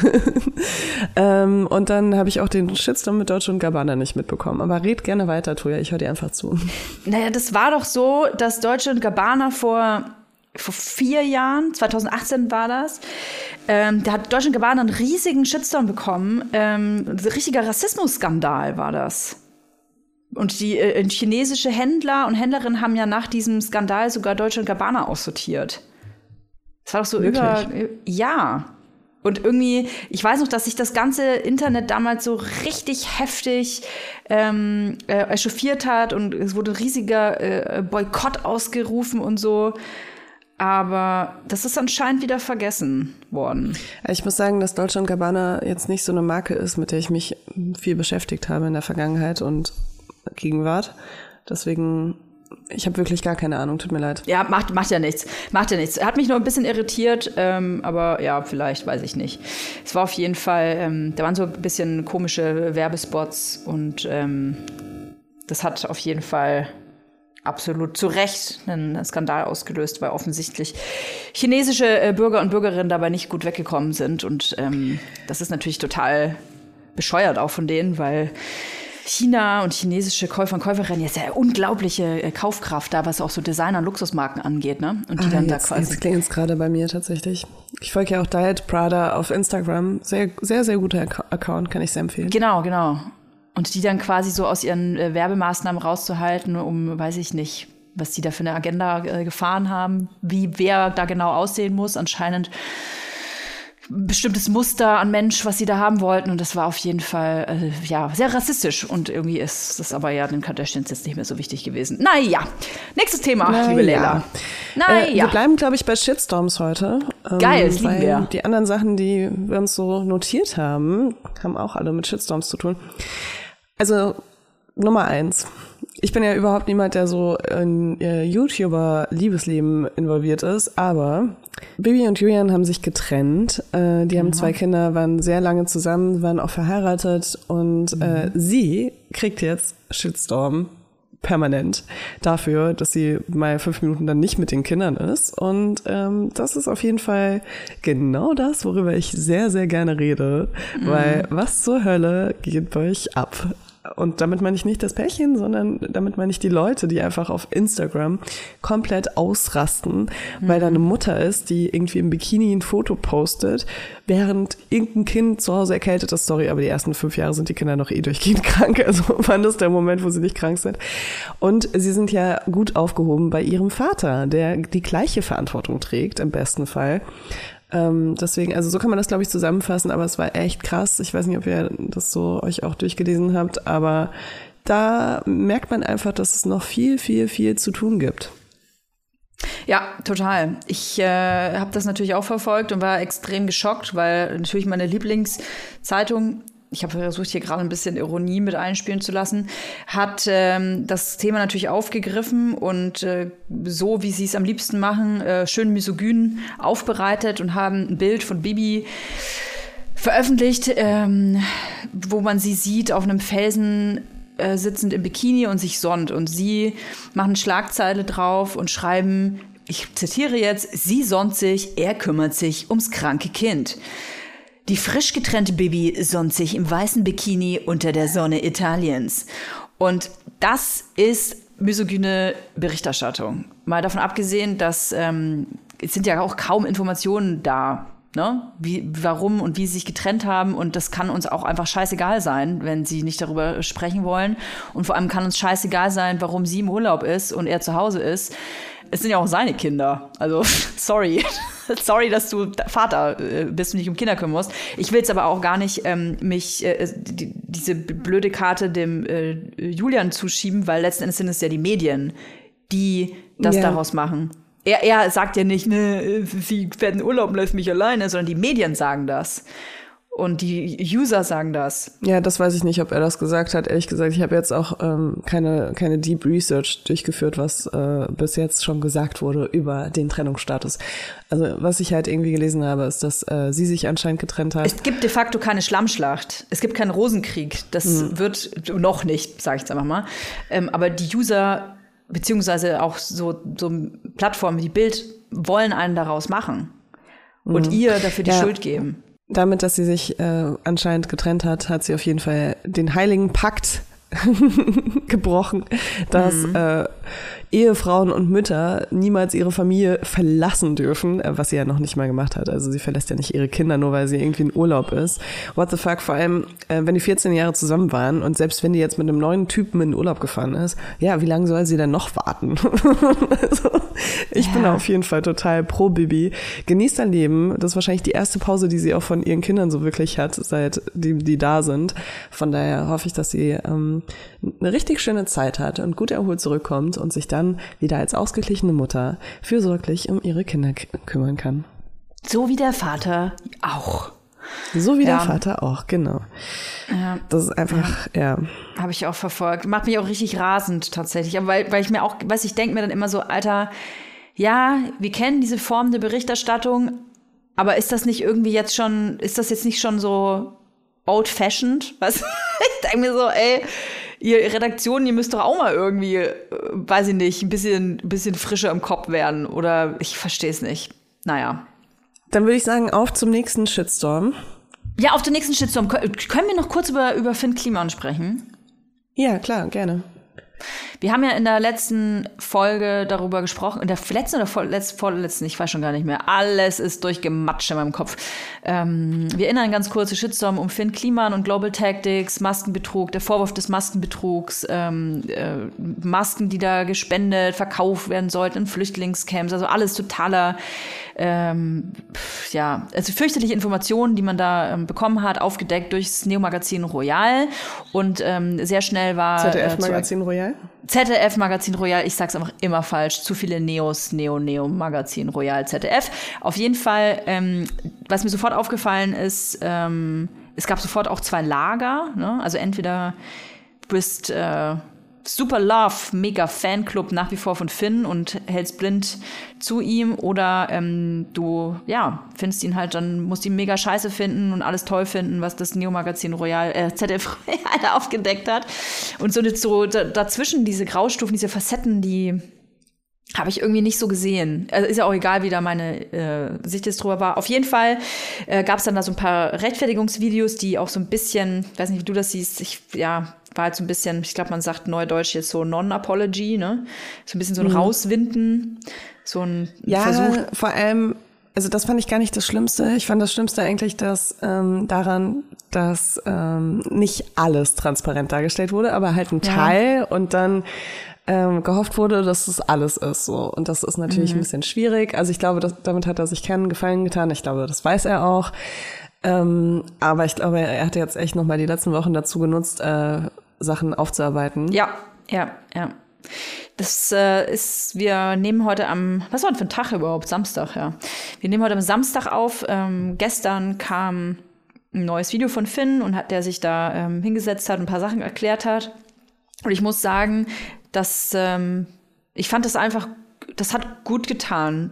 ähm, und dann habe ich auch den Shitstorm mit Dolce und Gabbana nicht mitbekommen. Aber red gerne weiter, Toja, ich höre dir einfach zu. Naja, das war doch so, dass Dolce und Gabbana vor... vor vier Jahren, zwanzig achtzehn war das, ähm, da hat Dolce und Gabbana einen riesigen Shitstorm bekommen. Ähm, ein richtiger Rassismusskandal war das. Und die äh, chinesische Händler und Händlerinnen haben ja nach diesem Skandal sogar Dolce und Gabbana aussortiert. Das war doch so Wirklich? über... Ja. Und irgendwie, ich weiß noch, dass sich das ganze Internet damals so richtig heftig ähm, äh, echauffiert hat und es wurde ein riesiger äh, Boykott ausgerufen und so. Aber das ist anscheinend wieder vergessen worden. Ich muss sagen, dass Dolce und Gabbana jetzt nicht so eine Marke ist, mit der ich mich viel beschäftigt habe in der Vergangenheit und Gegenwart. Deswegen, ich habe wirklich gar keine Ahnung, tut mir leid. Ja, macht, macht ja nichts. Macht ja nichts. Hat mich nur ein bisschen irritiert, ähm, aber ja, vielleicht, weiß ich nicht. Es war auf jeden Fall, ähm, da waren so ein bisschen komische Werbespots und ähm, das hat auf jeden Fall absolut zu Recht einen Skandal ausgelöst, weil offensichtlich chinesische äh, Bürger und Bürgerinnen dabei nicht gut weggekommen sind. Und ähm, das ist natürlich total bescheuert auch von denen, weil China und chinesische Käufer und Käuferinnen jetzt ja unglaubliche äh, Kaufkraft da, was auch so Designer- und Luxusmarken angeht, ne? Und die ah, dann jetzt, da quasi. Jetzt klingt es gerade bei mir tatsächlich. Ich folge ja auch Diet Prada auf Instagram. Sehr, sehr, sehr guter Account, kann ich sehr empfehlen. Genau, genau. Und die dann quasi so aus ihren äh, Werbemaßnahmen rauszuhalten, um, weiß ich nicht, was die da für eine Agenda äh, gefahren haben, wie wer da genau aussehen muss. Anscheinend ein bestimmtes Muster an Mensch, was sie da haben wollten. Und das war auf jeden Fall äh, ja sehr rassistisch. Und irgendwie ist das aber ja den Kardashians jetzt nicht mehr so wichtig gewesen. Naja, nächstes Thema, Na liebe ja. Leila. Naja. Äh, wir bleiben, glaube ich, bei Shitstorms heute. Ähm, Geil, das lieben weil wir. Die anderen Sachen, die wir uns so notiert haben, haben auch alle mit Shitstorms zu tun. Also Nummer eins. Ich bin ja überhaupt niemand, der so in äh, YouTuber-Liebesleben involviert ist, aber Bibi und Julian haben sich getrennt. Äh, die haben zwei Kinder, waren sehr lange zusammen, waren auch verheiratet und äh, sie kriegt jetzt Shitstorm permanent dafür, dass sie mal fünf Minuten dann nicht mit den Kindern ist. Und ähm, das ist auf jeden Fall genau das, worüber ich sehr, sehr gerne rede. Mhm. Weil was zur Hölle geht bei euch ab? Und damit meine ich nicht das Pärchen, sondern damit meine ich die Leute, die einfach auf Instagram komplett ausrasten, mhm. weil da eine Mutter ist, die irgendwie im Bikini ein Foto postet, während irgendein Kind zu Hause erkältet ist. Sorry, aber die ersten fünf Jahre sind die Kinder noch eh durchgehend krank. Also wann ist der Moment, wo sie nicht krank sind? Und sie sind ja gut aufgehoben bei ihrem Vater, der die gleiche Verantwortung trägt, im besten Fall. Ähm, deswegen, also so kann man das, glaube ich, zusammenfassen, aber es war echt krass. Ich weiß nicht, ob ihr das so euch auch durchgelesen habt, aber da merkt man einfach, dass es noch viel, viel, viel zu tun gibt. Ja, total. Ich äh, habe das natürlich auch verfolgt und war extrem geschockt, weil natürlich meine Lieblingszeitung, ich habe versucht, hier gerade ein bisschen Ironie mit einspielen zu lassen, hat ähm, das Thema natürlich aufgegriffen und äh, so, wie sie es am liebsten machen, äh, schön misogyn aufbereitet und haben ein Bild von Bibi veröffentlicht, ähm, wo man sie sieht auf einem Felsen äh, sitzend im Bikini und sich sonnt. Und sie machen Schlagzeile drauf und schreiben, ich zitiere jetzt, sie sonnt sich, er kümmert sich ums kranke Kind. Die frisch getrennte Bibi sonnt sich im weißen Bikini unter der Sonne Italiens. Und das ist misogyne Berichterstattung. Mal davon abgesehen, dass ähm, es sind ja auch kaum Informationen da, ne? Wie, warum und wie sie sich getrennt haben. Und das kann uns auch einfach scheißegal sein, wenn sie nicht darüber sprechen wollen. Und vor allem kann uns scheißegal sein, warum sie im Urlaub ist und er zu Hause ist. Es sind ja auch seine Kinder. Also, sorry. Sorry, dass du Vater äh, bist und dich um Kinder kümmern musst. Ich will es aber auch gar nicht ähm, mich äh, die, diese blöde Karte dem äh, Julian zuschieben, weil letzten Endes sind es ja die Medien, die das ja. daraus machen. Er, er sagt ja nicht, ne, sie fährt in Urlaub und lässt mich alleine, sondern die Medien sagen das. Und die User sagen das. Ja, das weiß ich nicht, ob er das gesagt hat. Ehrlich gesagt, ich habe jetzt auch ähm, keine keine Deep Research durchgeführt, was äh, bis jetzt schon gesagt wurde über den Trennungsstatus. Also was ich halt irgendwie gelesen habe, ist, dass äh, sie sich anscheinend getrennt hat. Es gibt de facto keine Schlammschlacht. Es gibt keinen Rosenkrieg. Das hm. wird noch nicht, sage ich jetzt einfach mal. Ähm, aber die User, beziehungsweise auch so, so Plattformen wie die Bild, wollen einen daraus machen. Und hm. ihr dafür die ja. Schuld geben. Damit, dass sie sich äh, anscheinend getrennt hat, hat sie auf jeden Fall den heiligen Pakt gebrochen, dass mhm. äh, Ehefrauen und Mütter niemals ihre Familie verlassen dürfen, äh, was sie ja noch nicht mal gemacht hat. Also sie verlässt ja nicht ihre Kinder, nur weil sie irgendwie in Urlaub ist. What the fuck, vor allem, äh, wenn die vierzehn Jahre zusammen waren und selbst wenn die jetzt mit einem neuen Typen in den Urlaub gefahren ist, ja, wie lange soll sie denn noch warten? Also, ich ja. bin auf jeden Fall total pro Bibi. Genießt dein Leben. Das ist wahrscheinlich die erste Pause, die sie auch von ihren Kindern so wirklich hat, seit die, die da sind. Von daher hoffe ich, dass sie ähm, eine richtig schöne Zeit hat und gut erholt zurückkommt und sich dann wieder als ausgeglichene Mutter fürsorglich um ihre Kinder k- kümmern kann. So wie der Vater auch. So wie ja. der Vater auch, genau. Ja. Das ist einfach, ja. ja. Habe ich auch verfolgt. Macht mich auch richtig rasend tatsächlich. Aber weil, weil ich mir auch, weiß ich, denke mir dann immer so, Alter, ja, wir kennen diese Form der Berichterstattung, aber ist das nicht irgendwie jetzt schon, ist das jetzt nicht schon so old-fashioned? Was? Ich denke mir so, ey, ihr Redaktion, ihr müsst doch auch mal irgendwie, äh, weiß ich nicht, ein bisschen, ein bisschen frischer im Kopf werden. Oder ich verstehe es nicht. Naja. Dann würde ich sagen, auf zum nächsten Shitstorm. Ja, auf den nächsten Shitstorm. Können wir noch kurz über, über Finn Kliman sprechen? Ja, klar, gerne. Wir haben ja in der letzten Folge darüber gesprochen, in der letzten oder vorletzten, vorletzten, ich weiß schon gar nicht mehr, alles ist durchgematscht in meinem Kopf. Ähm, wir erinnern ganz kurz, Shitstorm um Finn Kliman und Global Tactics, Maskenbetrug, der Vorwurf des Maskenbetrugs, ähm, äh, Masken, die da gespendet, verkauft werden sollten in Flüchtlingscamps, also alles totaler, ähm, ja, also fürchterliche Informationen, die man da ähm, bekommen hat, aufgedeckt durchs Neo-Magazin Royal und ähm, sehr schnell war Z D F-Magazin äh, Royal? Z D F-Magazin Royal, ich sag's einfach immer falsch, zu viele Neos, Neo, Neo, Magazin Royal, Z D F. Auf jeden Fall, ähm, was mir sofort aufgefallen ist, ähm, es gab sofort auch zwei Lager, ne? Also entweder du bist äh, super Love, mega Fanclub nach wie vor von Finn und hältst blind zu ihm oder ähm, du, ja, findest ihn halt, dann musst ihn mega scheiße finden und alles toll finden, was das Neo-Magazin Royal, äh, Z D F Royal aufgedeckt hat. Und so, so dazwischen diese Graustufen, diese Facetten, die habe ich irgendwie nicht so gesehen. Also ist ja auch egal, wie da meine äh, Sicht jetzt drüber war. Auf jeden Fall äh, gab es dann da so ein paar Rechtfertigungsvideos, die auch so ein bisschen, ich weiß nicht, wie du das siehst, ich, ja, war halt so ein bisschen, ich glaube, man sagt neudeutsch jetzt so Non-Apology, ne? So ein bisschen so ein mhm. Rauswinden, so ein ja, Versuch. Ja, vor allem, also das fand ich gar nicht das Schlimmste. Ich fand das Schlimmste eigentlich, dass ähm, daran, dass ähm, nicht alles transparent dargestellt wurde, aber halt ein ja. Teil und dann ähm, gehofft wurde, dass es alles ist. So. Und das ist natürlich mhm. ein bisschen schwierig. Also ich glaube, das, damit hat er sich keinen Gefallen getan. Ich glaube, das weiß er auch. Ähm, aber ich glaube, er hat jetzt echt nochmal die letzten Wochen dazu genutzt, äh, Sachen aufzuarbeiten. Ja, ja, ja. Das äh, ist, wir nehmen heute am, was war denn für ein Tag überhaupt? Samstag, ja. Wir nehmen heute am Samstag auf. Ähm, gestern kam ein neues Video von Finn und hat, der sich da ähm, hingesetzt hat und ein paar Sachen erklärt hat. Und ich muss sagen, dass ähm, ich fand das einfach, das hat gut getan,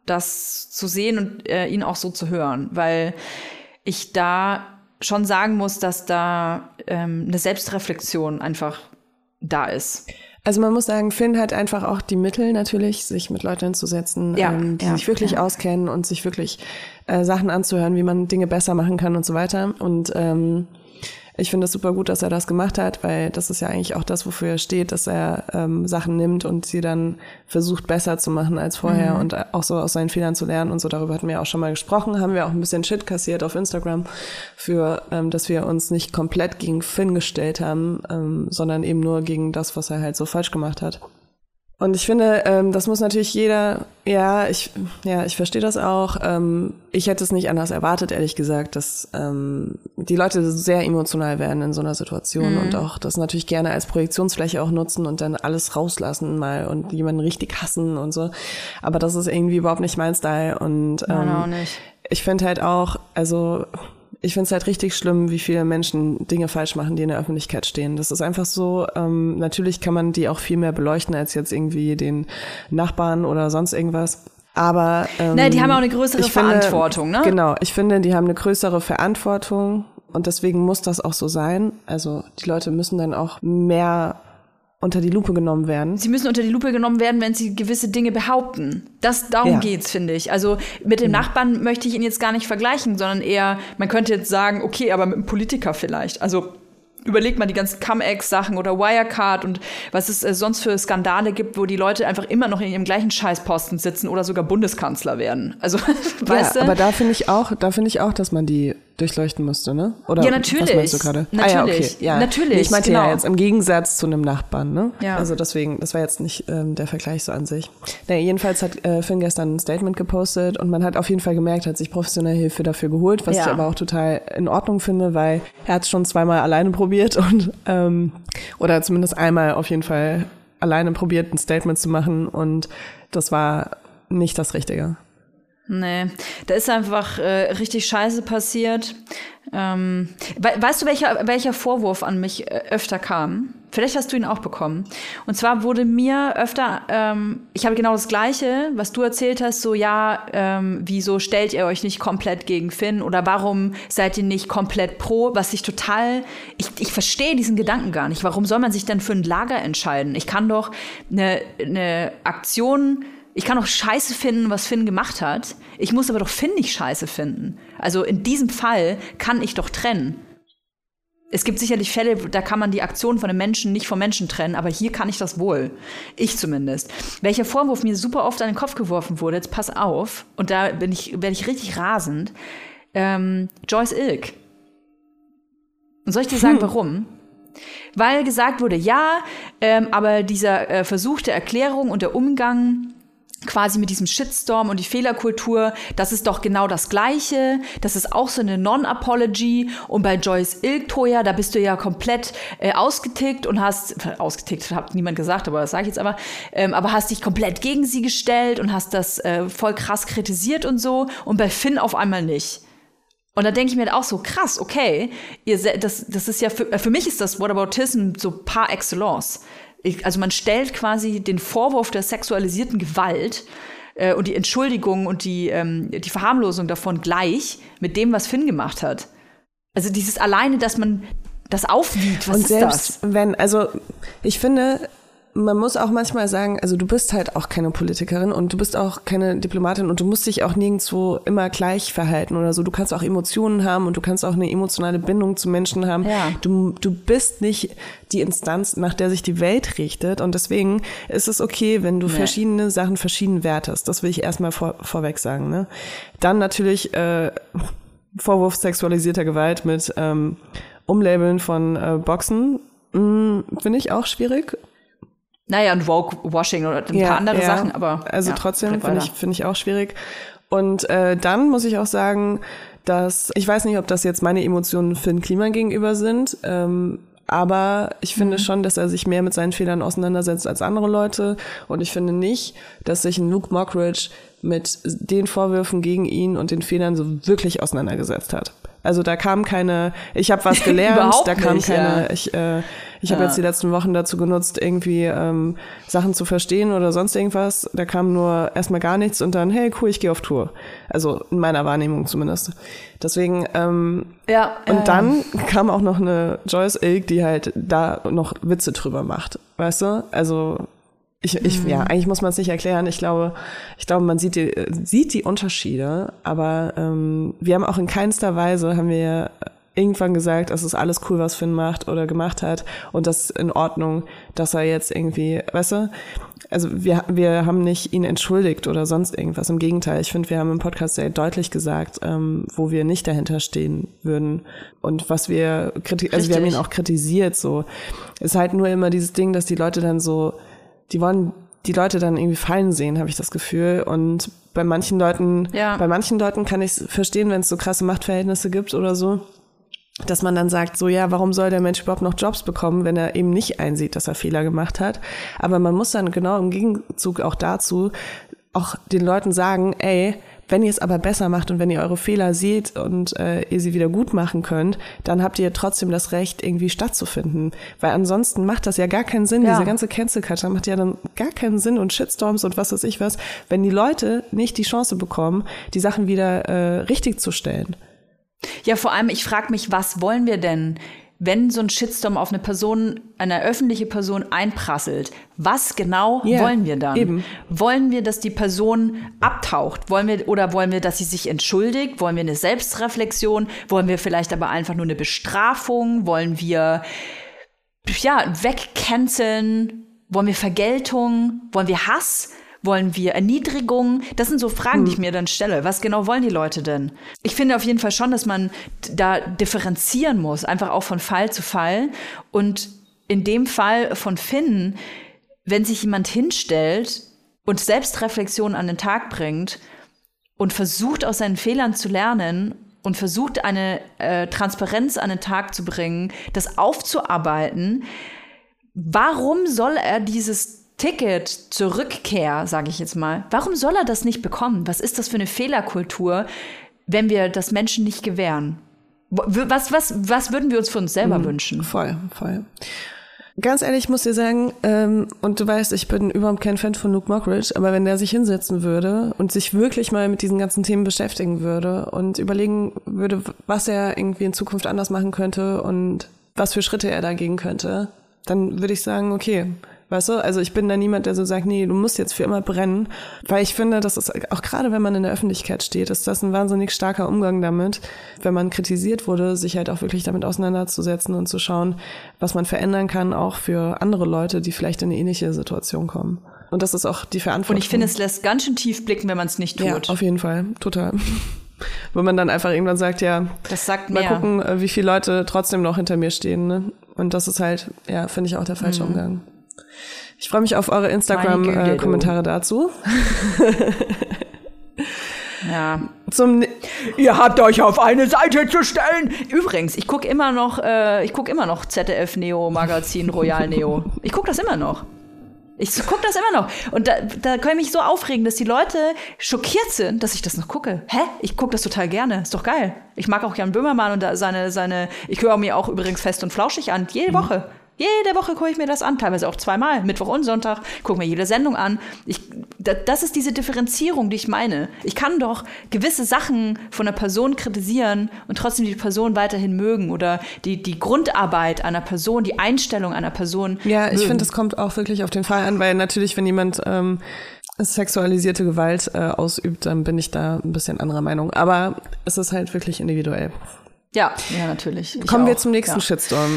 das zu sehen und äh, ihn auch so zu hören, weil ich da schon sagen muss, dass da ähm, eine Selbstreflexion einfach da ist. Also man muss sagen, Finn hat einfach auch die Mittel natürlich, sich mit Leuten hinzusetzen, ja, ähm, die ja, sich wirklich ja. auskennen und sich wirklich äh, Sachen anzuhören, wie man Dinge besser machen kann und so weiter. Und ähm, ich finde es super gut, dass er das gemacht hat, weil das ist ja eigentlich auch das, wofür er steht, dass er ähm, Sachen nimmt und sie dann versucht besser zu machen als vorher mhm. und auch so aus seinen Fehlern zu lernen und so. Darüber hatten wir auch schon mal gesprochen, haben wir auch ein bisschen Shit kassiert auf Instagram für, ähm, dass wir uns nicht komplett gegen Finn gestellt haben, ähm, sondern eben nur gegen das, was er halt so falsch gemacht hat. Und ich finde, ähm, das muss natürlich jeder, ja, ich, ja, ich verstehe das auch. Ähm, ich hätte es nicht anders erwartet, ehrlich gesagt, dass ähm, die Leute sehr emotional werden in so einer Situation mhm. und auch das natürlich gerne als Projektionsfläche auch nutzen und dann alles rauslassen mal und jemanden richtig hassen und so. Aber das ist irgendwie überhaupt nicht mein Style und ähm, Nein, auch nicht. Ich finde halt auch, also ich finde es halt richtig schlimm, wie viele Menschen Dinge falsch machen, die in der Öffentlichkeit stehen. Das ist einfach so, ähm, natürlich kann man die auch viel mehr beleuchten als jetzt irgendwie den Nachbarn oder sonst irgendwas. Aber ähm, naja, die haben auch eine größere Verantwortung, finde, ne? Genau, ich finde, die haben eine größere Verantwortung und deswegen muss das auch so sein. Also die Leute müssen dann auch mehr unter die Lupe genommen werden. Sie müssen unter die Lupe genommen werden, wenn sie gewisse Dinge behaupten. Das, darum ja. geht's, finde ich. Also mit dem ja. Nachbarn möchte ich ihn jetzt gar nicht vergleichen, sondern eher, man könnte jetzt sagen, okay, aber mit einem Politiker vielleicht. Also überlegt mal die ganzen Cum-Ex-Sachen oder Wirecard und was es äh, sonst für Skandale gibt, wo die Leute einfach immer noch in ihrem gleichen Scheißposten sitzen oder sogar Bundeskanzler werden. Also, weißt ja, du? Aber da finde ich auch, da finde ich auch, dass man die durchleuchten müsste, ne? Oder ja, natürlich. Was meinst du gerade? Natürlich. Ah, ja, okay. ja. Natürlich. Nee, ich meinte genau. ja jetzt im Gegensatz zu einem Nachbarn, ne? Ja. Also deswegen, das war jetzt nicht ähm, der Vergleich so an sich. Naja, jedenfalls hat äh, Finn gestern ein Statement gepostet und man hat auf jeden Fall gemerkt, hat sich professionelle Hilfe dafür geholt, was ja. ich aber auch total in Ordnung finde, weil er hat es schon zweimal alleine probiert und ähm, oder zumindest einmal auf jeden Fall alleine probiert, ein Statement zu machen und das war nicht das Richtige. Nee, da ist einfach äh, richtig Scheiße passiert. Ähm, we- weißt du, welcher, welcher Vorwurf an mich äh, öfter kam Vielleicht hast du ihn auch bekommen. Und zwar wurde mir öfter, ähm, ich habe genau das Gleiche, was du erzählt hast, so ja, ähm, wieso stellt ihr euch nicht komplett gegen Finn oder warum seid ihr nicht komplett pro, was ich total, ich, ich verstehe diesen Gedanken gar nicht. Warum soll man sich denn für ein Lager entscheiden? Ich kann doch eine, eine Aktion, ich kann doch scheiße finden, was Finn gemacht hat. Ich muss aber doch Finn nicht scheiße finden. Also in diesem Fall kann ich doch trennen. Es gibt sicherlich Fälle, da kann man die Aktion von einem Menschen nicht vom Menschen trennen, aber hier kann ich das wohl. Ich zumindest. Welcher Vorwurf mir super oft an den Kopf geworfen wurde, jetzt pass auf, und da bin ich, werde ich richtig rasend, ähm, Joyce Ilk. Und soll ich dir sagen, hm. warum? Weil gesagt wurde, ja, ähm, aber dieser äh, Versuch der Erklärung und der Umgang quasi mit diesem Shitstorm und die Fehlerkultur, das ist doch genau das Gleiche. Das ist auch so eine Non-Apology. Und bei Joyce Ilk, Toja, da bist du ja komplett äh, ausgetickt und hast, ausgetickt hat niemand gesagt, aber das sage ich jetzt aber, ähm, aber hast dich komplett gegen sie gestellt und hast das äh, voll krass kritisiert und so. Und bei Finn auf einmal nicht. Und da denke ich mir halt auch so, krass, okay, ihr, das, das ist ja, für, für mich ist das Whataboutism so par excellence. Ich, also man stellt quasi den Vorwurf der sexualisierten Gewalt äh, und die Entschuldigung und die, ähm, die Verharmlosung davon gleich mit dem, was Finn gemacht hat. Also dieses alleine, dass man das aufwiegt, was und ist selbst das? Wenn, also ich finde, man muss auch manchmal sagen, also du bist halt auch keine Politikerin und du bist auch keine Diplomatin und du musst dich auch nirgendwo immer gleich verhalten oder so. Du kannst auch Emotionen haben und du kannst auch eine emotionale Bindung zu Menschen haben. Ja. Du, du bist nicht die Instanz, nach der sich die Welt richtet und deswegen ist es okay, wenn du nee. verschiedene Sachen verschieden wertest. Das will ich erstmal vor, vorweg sagen. Ne? Dann natürlich äh, Vorwurf sexualisierter Gewalt mit ähm, Umlabeln von äh, Boxen, mh, finde ich auch schwierig. Naja, und Woke-Washing oder ein ja, paar andere ja. Sachen, aber also ja, trotzdem finde ich, finde ich auch schwierig. Und äh, dann muss ich auch sagen, dass, ich weiß nicht, ob das jetzt meine Emotionen Finn Kliman gegenüber sind, ähm, aber ich finde mhm. schon, dass er sich mehr mit seinen Fehlern auseinandersetzt als andere Leute. Und ich finde nicht, dass sich ein Luke Mockridge mit den Vorwürfen gegen ihn und den Fehlern so wirklich auseinandergesetzt hat. Also da kam keine, ich habe was gelernt, da kam nicht, keine, ja. ich äh, ich habe ja. jetzt die letzten Wochen dazu genutzt, irgendwie ähm, Sachen zu verstehen oder sonst irgendwas. Da kam nur erstmal gar nichts und dann, hey, cool, ich gehe auf Tour. Also in meiner Wahrnehmung zumindest. Deswegen, ähm, ja, und ja, dann ja. kam auch noch eine Joyce Ilk, die halt da noch Witze drüber macht, weißt du? Also Ich, ich, mhm. ja, eigentlich muss man es nicht erklären. Ich glaube, ich glaube, man sieht die, sieht die Unterschiede, aber ähm, wir haben auch in keinster Weise, haben wir irgendwann gesagt, es ist alles cool, was Finn macht oder gemacht hat und das ist in Ordnung, dass er jetzt irgendwie, weißt du, also wir, wir haben nicht ihn entschuldigt oder sonst irgendwas. Im Gegenteil, ich finde, wir haben im Podcast sehr deutlich gesagt, ähm, wo wir nicht dahinter stehen würden und was wir, kriti- also wir haben ihn auch kritisiert, so. Es ist halt nur immer dieses Ding, dass die Leute dann so, die wollen die Leute dann irgendwie fallen sehen, habe ich das Gefühl. Und bei manchen Leuten, ja. bei manchen Leuten kann ich es verstehen, wenn es so krasse Machtverhältnisse gibt oder so, dass man dann sagt, so ja, warum soll der Mensch überhaupt noch Jobs bekommen, wenn er eben nicht einsieht, dass er Fehler gemacht hat. Aber man muss dann genau im Gegenzug auch dazu auch den Leuten sagen, ey, wenn ihr es aber besser macht und wenn ihr eure Fehler seht und äh, ihr sie wieder gut machen könnt, dann habt ihr trotzdem das Recht, irgendwie stattzufinden. Weil ansonsten macht das ja gar keinen Sinn. Ja. Diese ganze Cancel Culture macht ja dann gar keinen Sinn und Shitstorms und was weiß ich was, wenn die Leute nicht die Chance bekommen, die Sachen wieder äh, richtig zu stellen. Ja, vor allem, ich frage mich, was wollen wir denn, wenn so ein Shitstorm auf eine Person, eine öffentliche Person einprasselt? Was genau yeah, wollen wir dann? Eben. Wollen wir, dass die Person abtaucht? Wollen wir, oder wollen wir, dass sie sich entschuldigt? Wollen wir eine Selbstreflexion? Wollen wir vielleicht aber einfach nur eine Bestrafung? Wollen wir, ja, wegcanceln? Wollen wir Vergeltung? Wollen wir Hass? Wollen wir Erniedrigung? Das sind so Fragen, hm. die ich mir dann stelle. Was genau wollen die Leute denn? Ich finde auf jeden Fall schon, dass man da differenzieren muss, einfach auch von Fall zu Fall. Und in dem Fall von Finn, wenn sich jemand hinstellt und Selbstreflexion an den Tag bringt und versucht, aus seinen Fehlern zu lernen und versucht, eine äh, Transparenz an den Tag zu bringen, das aufzuarbeiten, warum soll er dieses Ticket zur Rückkehr, sage ich jetzt mal, warum soll er das nicht bekommen? Was ist das für eine Fehlerkultur, wenn wir das Menschen nicht gewähren? Was, was, was würden wir uns für uns selber mhm, wünschen? Voll, voll. Ganz ehrlich, ich muss dir sagen, ähm, und du weißt, ich bin überhaupt kein Fan von Luke Mockridge, aber wenn der sich hinsetzen würde und sich wirklich mal mit diesen ganzen Themen beschäftigen würde und überlegen würde, was er irgendwie in Zukunft anders machen könnte und was für Schritte er da gehen könnte, dann würde ich sagen, okay, weißt du, also ich bin da niemand, der so sagt, nee, du musst jetzt für immer brennen, weil ich finde, das ist, auch gerade wenn man in der Öffentlichkeit steht, ist das ein wahnsinnig starker Umgang damit, wenn man kritisiert wurde, sich halt auch wirklich damit auseinanderzusetzen und zu schauen, was man verändern kann, auch für andere Leute, die vielleicht in eine ähnliche Situation kommen. Und das ist auch die Verantwortung. Und ich finde, es lässt ganz schön tief blicken, wenn man es nicht tut. Ja, auf jeden Fall, total. Wo man dann einfach irgendwann sagt, ja, das sagt mal mehr. gucken, wie viele Leute trotzdem noch hinter mir stehen. Ne? Und das ist halt, ja, finde ich auch der falsche mhm. Umgang. Ich freue mich auf eure Instagram-Kommentare äh, dazu. Ja. Zum Ihr habt euch auf eine Seite zu stellen. Übrigens, ich gucke immer noch, äh, ich gucke immer noch Z D F Neo Magazin Royal Neo. Ich gucke das immer noch. Ich gucke das immer noch. Und da, da kann ich mich so aufregen, dass die Leute schockiert sind, dass ich das noch gucke. Hä? Ich gucke das total gerne. Ist doch geil. Ich mag auch Jan Böhmermann und seine, seine, ich höre mir auch übrigens Fest und Flauschig an. Jede Woche. Mhm. Jede Woche gucke ich mir das an, teilweise auch zweimal, Mittwoch und Sonntag, gucke mir jede Sendung an. Ich, das ist diese Differenzierung, die ich meine. Ich kann doch gewisse Sachen von einer Person kritisieren und trotzdem die Person weiterhin mögen oder die, die Grundarbeit einer Person, die Einstellung einer Person Ja, mögen. Ich finde, es kommt auch wirklich auf den Fall an, weil natürlich, wenn jemand ähm, sexualisierte Gewalt äh, ausübt, dann bin ich da ein bisschen anderer Meinung. Aber es ist halt wirklich individuell. Ja, ja, natürlich. Ich Kommen wir auch. zum nächsten ja. Shitstorm.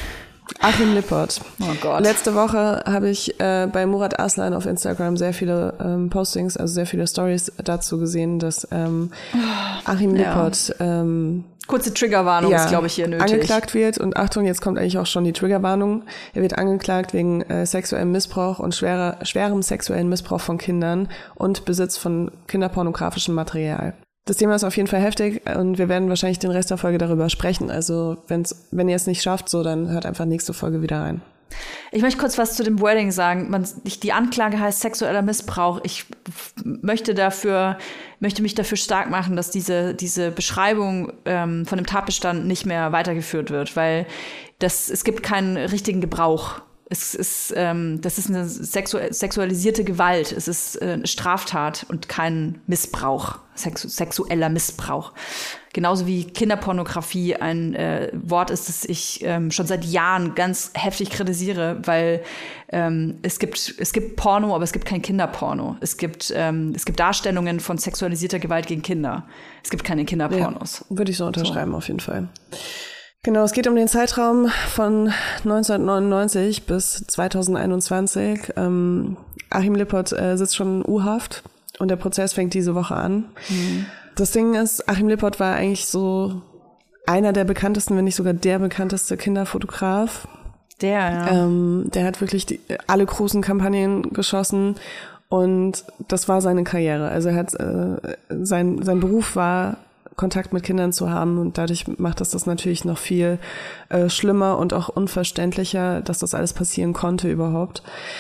Achim Lippert. Oh Gott. Letzte Woche habe ich äh, bei Murat Aslan auf Instagram sehr viele ähm, Postings, also sehr viele Stories dazu gesehen, dass ähm, Achim ja. Lippert ähm, kurze Triggerwarnung ja, ist, glaube ich, hier nötig. Angeklagt wird und Achtung, jetzt kommt eigentlich auch schon die Triggerwarnung. Er wird angeklagt wegen äh, sexuellem Missbrauch und schwerer, schwerem sexuellen Missbrauch von Kindern und Besitz von kinderpornografischem Material. Das Thema ist auf jeden Fall heftig und wir werden wahrscheinlich den Rest der Folge darüber sprechen. Also wenn's, wenn ihr es nicht schafft, so dann hört einfach nächste Folge wieder rein. Ich möchte kurz was zu dem Wording sagen. Man, die Anklage heißt sexueller Missbrauch. Ich möchte dafür, möchte mich dafür stark machen, dass diese, diese Beschreibung ähm, von dem Tatbestand nicht mehr weitergeführt wird, weil das, es gibt keinen richtigen Gebrauch. Es ist, ähm, das ist eine sexu- sexualisierte Gewalt. Es ist äh, eine Straftat und kein Missbrauch, sexu- sexueller Missbrauch. Genauso wie Kinderpornografie ein äh, Wort ist, das ich ähm, schon seit Jahren ganz heftig kritisiere, weil ähm, es gibt es gibt Porno, aber es gibt kein Kinderporno. Es gibt ähm, es gibt Darstellungen von sexualisierter Gewalt gegen Kinder. Es gibt keine Kinderpornos. Ja, würde ich so unterschreiben, so. Auf jeden Fall. Genau, es geht um den Zeitraum von neunzehnhundertneunundneunzig bis zweitausendeinundzwanzig. Ähm, Achim Lippert äh, sitzt schon in U-Haft und der Prozess fängt diese Woche an. Mhm. Das Ding ist, Achim Lippert war eigentlich so einer der bekanntesten, wenn nicht sogar der bekannteste Kinderfotograf. Der, ja. Ähm, der hat wirklich die, alle großen Kampagnen geschossen und das war seine Karriere. Also er hat äh, sein sein Beruf war Kontakt mit Kindern zu haben und dadurch macht das das natürlich noch viel äh, schlimmer und auch unverständlicher, dass das alles passieren konnte überhaupt.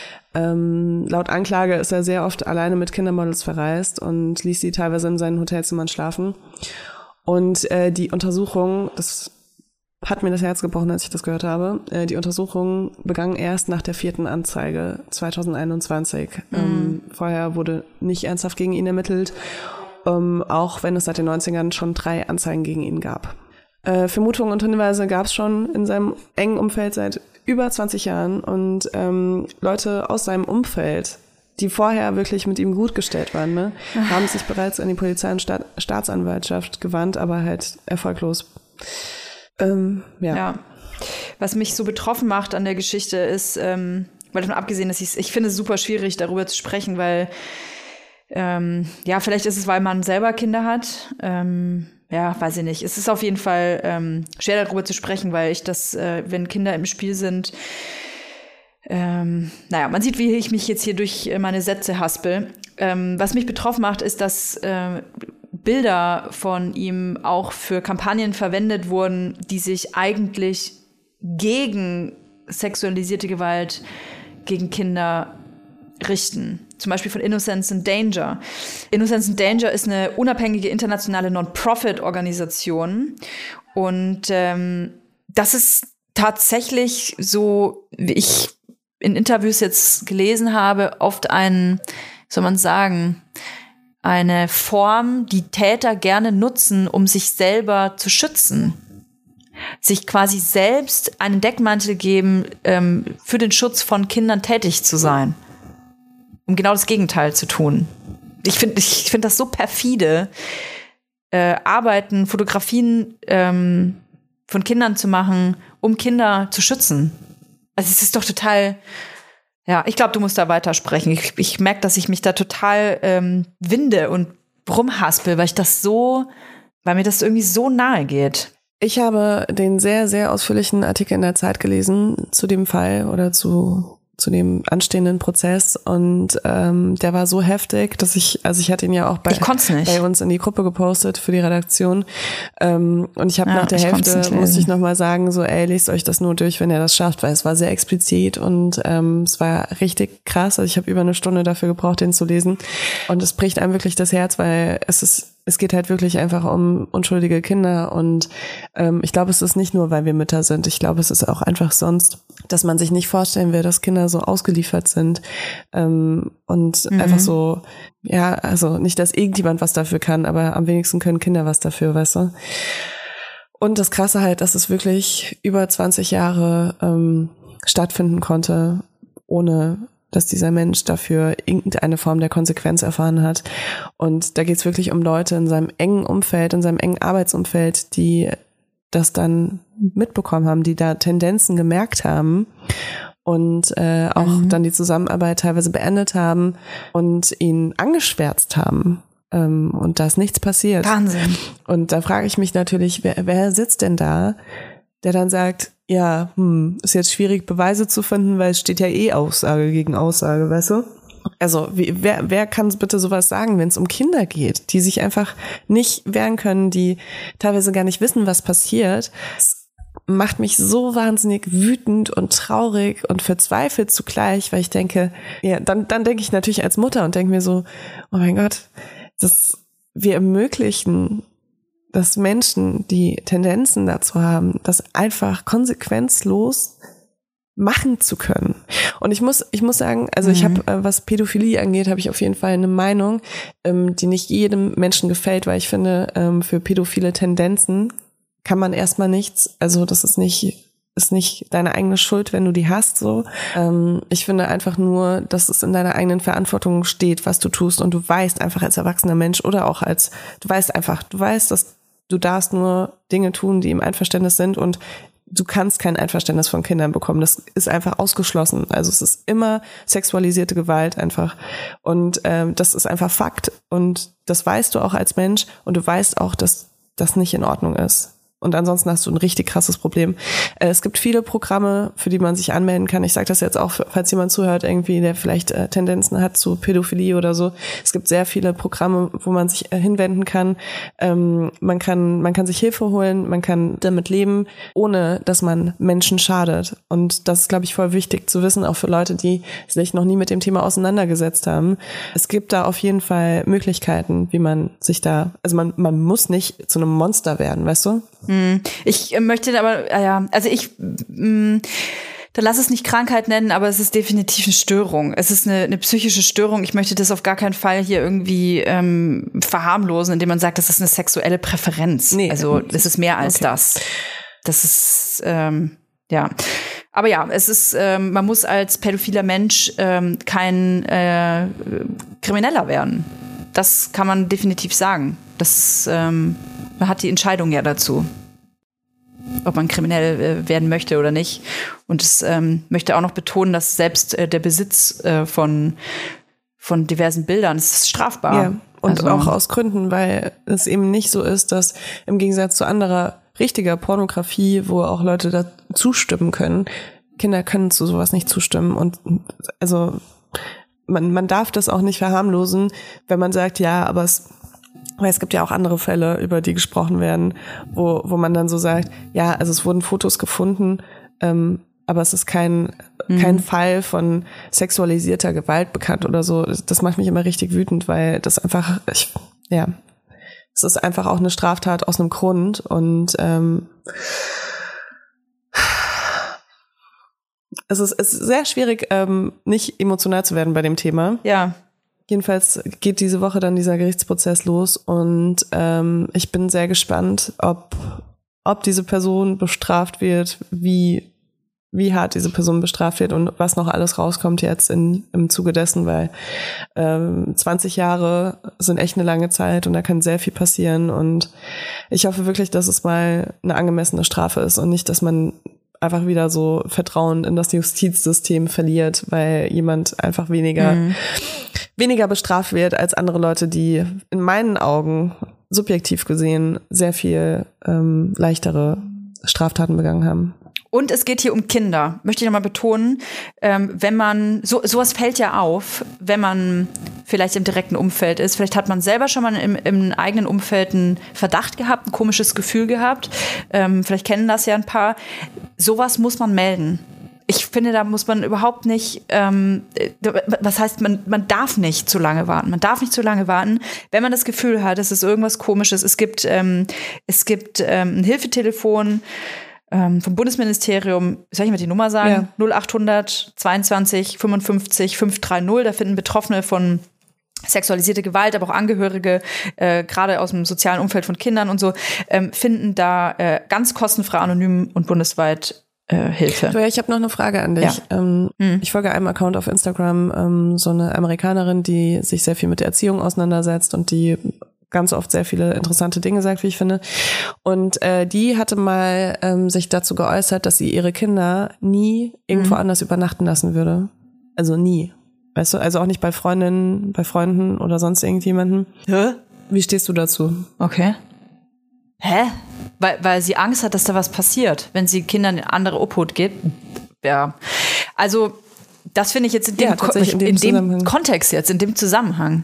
Ähm, laut Anklage ist er sehr oft alleine mit Kindermodels verreist und ließ sie teilweise in seinen Hotelzimmern schlafen. Und äh, die Untersuchung, das hat mir das Herz gebrochen, als ich das gehört habe, äh, die Untersuchung begann erst nach der vierten Anzeige zweitausendeinundzwanzig. Mhm. Ähm, vorher wurde nicht ernsthaft gegen ihn ermittelt. Um, auch wenn es seit den neunzigern schon drei Anzeigen gegen ihn gab. Äh, Vermutungen und Hinweise gab es schon in seinem engen Umfeld seit über zwanzig Jahren und ähm, Leute aus seinem Umfeld, die vorher wirklich mit ihm gut gestellt waren, ne, haben sich bereits an die Polizei und Staat- Staatsanwaltschaft gewandt, aber halt erfolglos. Ähm, ja. ja. Was mich so betroffen macht an der Geschichte ist, ähm, weil davon abgesehen, dass ich ich finde es super schwierig, darüber zu sprechen, weil Ähm, ja, vielleicht ist es, weil man selber Kinder hat. Ähm, ja, weiß ich nicht. Es ist auf jeden Fall ähm, schwer, darüber zu sprechen, weil ich das, äh, wenn Kinder im Spiel sind, ähm, naja, man sieht, wie ich mich jetzt hier durch meine Sätze haspel. Ähm, was mich betroffen macht, ist, dass äh, Bilder von ihm auch für Kampagnen verwendet wurden, die sich eigentlich gegen sexualisierte Gewalt gegen Kinder richten. Zum Beispiel von Innocence in Danger. Innocence in Danger ist eine unabhängige internationale Non-Profit-Organisation und ähm, das ist tatsächlich so, wie ich in Interviews jetzt gelesen habe, oft ein, soll man sagen, eine Form, die Täter gerne nutzen, um sich selber zu schützen. Sich quasi selbst einen Deckmantel geben, ähm, für den Schutz von Kindern tätig zu sein. Um genau das Gegenteil zu tun. Ich finde ich finde das so perfide, äh, Arbeiten, Fotografien ähm, von Kindern zu machen, um Kinder zu schützen. Also es ist doch total, ja, ich glaube, du musst da weitersprechen. Ich, ich merke, dass ich mich da total ähm, winde und rumhaspel, weil ich das so, weil mir das irgendwie so nahe geht. Ich habe den sehr, sehr ausführlichen Artikel in der Zeit gelesen zu dem Fall oder zu zu dem anstehenden Prozess und ähm, der war so heftig, dass ich, also ich hatte ihn ja auch bei, bei uns in die Gruppe gepostet für die Redaktion ähm, und ich habe ja, nach der Hälfte, musste ich nochmal sagen, so ey, lest euch das nur durch, wenn ihr das schafft, weil es war sehr explizit und ähm, es war richtig krass, also ich habe über eine Stunde dafür gebraucht, den zu lesen und es bricht einem wirklich das Herz, weil es ist Es geht halt wirklich einfach um unschuldige Kinder und ähm, ich glaube, es ist nicht nur, weil wir Mütter sind. Ich glaube, es ist auch einfach sonst, dass man sich nicht vorstellen will, dass Kinder so ausgeliefert sind ähm, und mhm. einfach so, ja, also nicht, dass irgendjemand was dafür kann, aber am wenigsten können Kinder was dafür, weißt du? Und das Krasse halt, dass es wirklich über zwanzig Jahre ähm, stattfinden konnte, ohne dass dieser Mensch dafür irgendeine Form der Konsequenz erfahren hat. Und da geht es wirklich um Leute in seinem engen Umfeld, in seinem engen Arbeitsumfeld, die das dann mitbekommen haben, die da Tendenzen gemerkt haben und äh, auch mhm. dann die Zusammenarbeit teilweise beendet haben und ihn angeschwärzt haben. Ähm, und da ist nichts passiert. Wahnsinn. Und da frage ich mich natürlich, wer, wer sitzt denn da, der dann sagt, ja, hm, ist jetzt schwierig, Beweise zu finden, weil es steht ja eh Aussage gegen Aussage, weißt du? Also wie, wer, wer kann bitte sowas sagen, wenn es um Kinder geht, die sich einfach nicht wehren können, die teilweise gar nicht wissen, was passiert? Das macht mich so wahnsinnig wütend und traurig und verzweifelt zugleich, weil ich denke, ja, dann, dann denke ich natürlich als Mutter und denke mir so, oh mein Gott, das, wir ermöglichen dass Menschen, die Tendenzen dazu haben, das einfach konsequenzlos machen zu können. Und ich muss, ich muss sagen, also mhm. ich habe, äh, was Pädophilie angeht, habe ich auf jeden Fall eine Meinung, ähm, die nicht jedem Menschen gefällt, weil ich finde, ähm, für pädophile Tendenzen kann man erstmal nichts, also das ist nicht, ist nicht deine eigene Schuld, wenn du die hast, so. Ähm, ich finde einfach nur, dass es in deiner eigenen Verantwortung steht, was du tust und du weißt einfach als erwachsener Mensch oder auch als, du weißt einfach, du weißt, dass du darfst nur Dinge tun, die im Einverständnis sind und du kannst kein Einverständnis von Kindern bekommen. Das ist einfach ausgeschlossen. Also es ist immer sexualisierte Gewalt einfach. Und ähm, das ist einfach Fakt. Und das weißt du auch als Mensch und du weißt auch, dass das nicht in Ordnung ist. Und ansonsten hast du ein richtig krasses Problem. Äh, es gibt viele Programme, für die man sich anmelden kann. Ich sage das jetzt auch, falls jemand zuhört, irgendwie, der vielleicht äh, Tendenzen hat zu Pädophilie oder so. Es gibt sehr viele Programme, wo man sich äh, hinwenden kann. Ähm, man kann, man kann sich Hilfe holen, man kann damit leben, ohne dass man Menschen schadet. Und das ist, glaube ich, voll wichtig zu wissen, auch für Leute, die sich noch nie mit dem Thema auseinandergesetzt haben. Es gibt da auf jeden Fall Möglichkeiten, wie man sich da, also man, man muss nicht zu einem Monster werden, weißt du? Ich möchte aber, ja, also ich, mh, dann lass es nicht Krankheit nennen, aber es ist definitiv eine Störung. Es ist eine, eine psychische Störung. Ich möchte das auf gar keinen Fall hier irgendwie ähm, verharmlosen, indem man sagt, das ist eine sexuelle Präferenz. Nee, also es ist mehr als okay. das. Das ist, ähm, ja. Aber ja, es ist, ähm, man muss als pädophiler Mensch ähm, kein äh, Krimineller werden. Das kann man definitiv sagen. Das, ähm, man hat die Entscheidung ja dazu, ob man kriminell äh, werden möchte oder nicht. Und es ähm, möchte auch noch betonen, dass selbst äh, der Besitz äh, von, von diversen Bildern ist strafbar. Ja, und also, auch aus Gründen, weil es eben nicht so ist, dass im Gegensatz zu anderer richtiger Pornografie, wo auch Leute da zustimmen können, Kinder können zu sowas nicht zustimmen. Und also man, man darf das auch nicht verharmlosen, wenn man sagt, ja, aber es Weil es gibt ja auch andere Fälle, über die gesprochen werden, wo wo man dann so sagt, ja, also es wurden Fotos gefunden, ähm, aber es ist kein mhm. kein Fall von sexualisierter Gewalt bekannt oder so. Das, das macht mich immer richtig wütend, weil das einfach, ich, ja, es ist einfach auch eine Straftat aus einem Grund und ähm, es ist, es ist sehr schwierig, ähm, nicht emotional zu werden bei dem Thema. Ja. Jedenfalls geht diese Woche dann dieser Gerichtsprozess los und ähm, ich bin sehr gespannt, ob, ob diese Person bestraft wird, wie, wie hart diese Person bestraft wird und was noch alles rauskommt jetzt in, im Zuge dessen, weil ähm, zwanzig Jahre sind echt eine lange Zeit und da kann sehr viel passieren und ich hoffe wirklich, dass es mal eine angemessene Strafe ist und nicht, dass man einfach wieder so Vertrauen in das Justizsystem verliert, weil jemand einfach weniger, mhm. weniger bestraft wird als andere Leute, die in meinen Augen subjektiv gesehen sehr viel ähm, leichtere Straftaten begangen haben. Und es geht hier um Kinder, möchte ich nochmal betonen. Ähm, wenn man, so sowas fällt ja auf, wenn man vielleicht im direkten Umfeld ist. Vielleicht hat man selber schon mal im, im eigenen Umfeld einen Verdacht gehabt, ein komisches Gefühl gehabt. Ähm, vielleicht kennen das ja ein paar. Sowas muss man melden. Ich finde, da muss man überhaupt nicht, ähm, was heißt, man, man darf nicht zu lange warten. Man darf nicht zu lange warten, wenn man das Gefühl hat, es ist irgendwas Komisches. Es gibt, ähm, es gibt ähm, ein Hilfetelefon, Ähm, vom Bundesministerium, soll ich mal die Nummer sagen? Ja. null achthundert zweiundzwanzig fünfundfünfzig fünfhundertdreißig. Da finden Betroffene von sexualisierte Gewalt, aber auch Angehörige, äh, gerade aus dem sozialen Umfeld von Kindern und so, ähm, finden da äh, ganz kostenfrei, anonym und bundesweit äh, Hilfe. So, ja, ich habe noch eine Frage an dich. Ja. Ähm, hm. Ich folge einem Account auf Instagram, ähm, so eine Amerikanerin, die sich sehr viel mit der Erziehung auseinandersetzt und die ganz oft sehr viele interessante Dinge sagt, wie ich finde. Und äh, die hatte mal ähm, sich dazu geäußert, dass sie ihre Kinder nie irgendwo mhm. anders übernachten lassen würde. Also nie. Weißt du, also auch nicht bei Freundinnen, bei Freunden oder sonst irgendjemanden. Hä? Wie stehst du dazu? Okay. Hä? Weil, weil sie Angst hat, dass da was passiert, wenn sie Kindern eine andere Obhut gibt. Ja. Also, das finde ich jetzt in dem, ja, tatsächlich in dem, in dem Kontext jetzt, in dem Zusammenhang.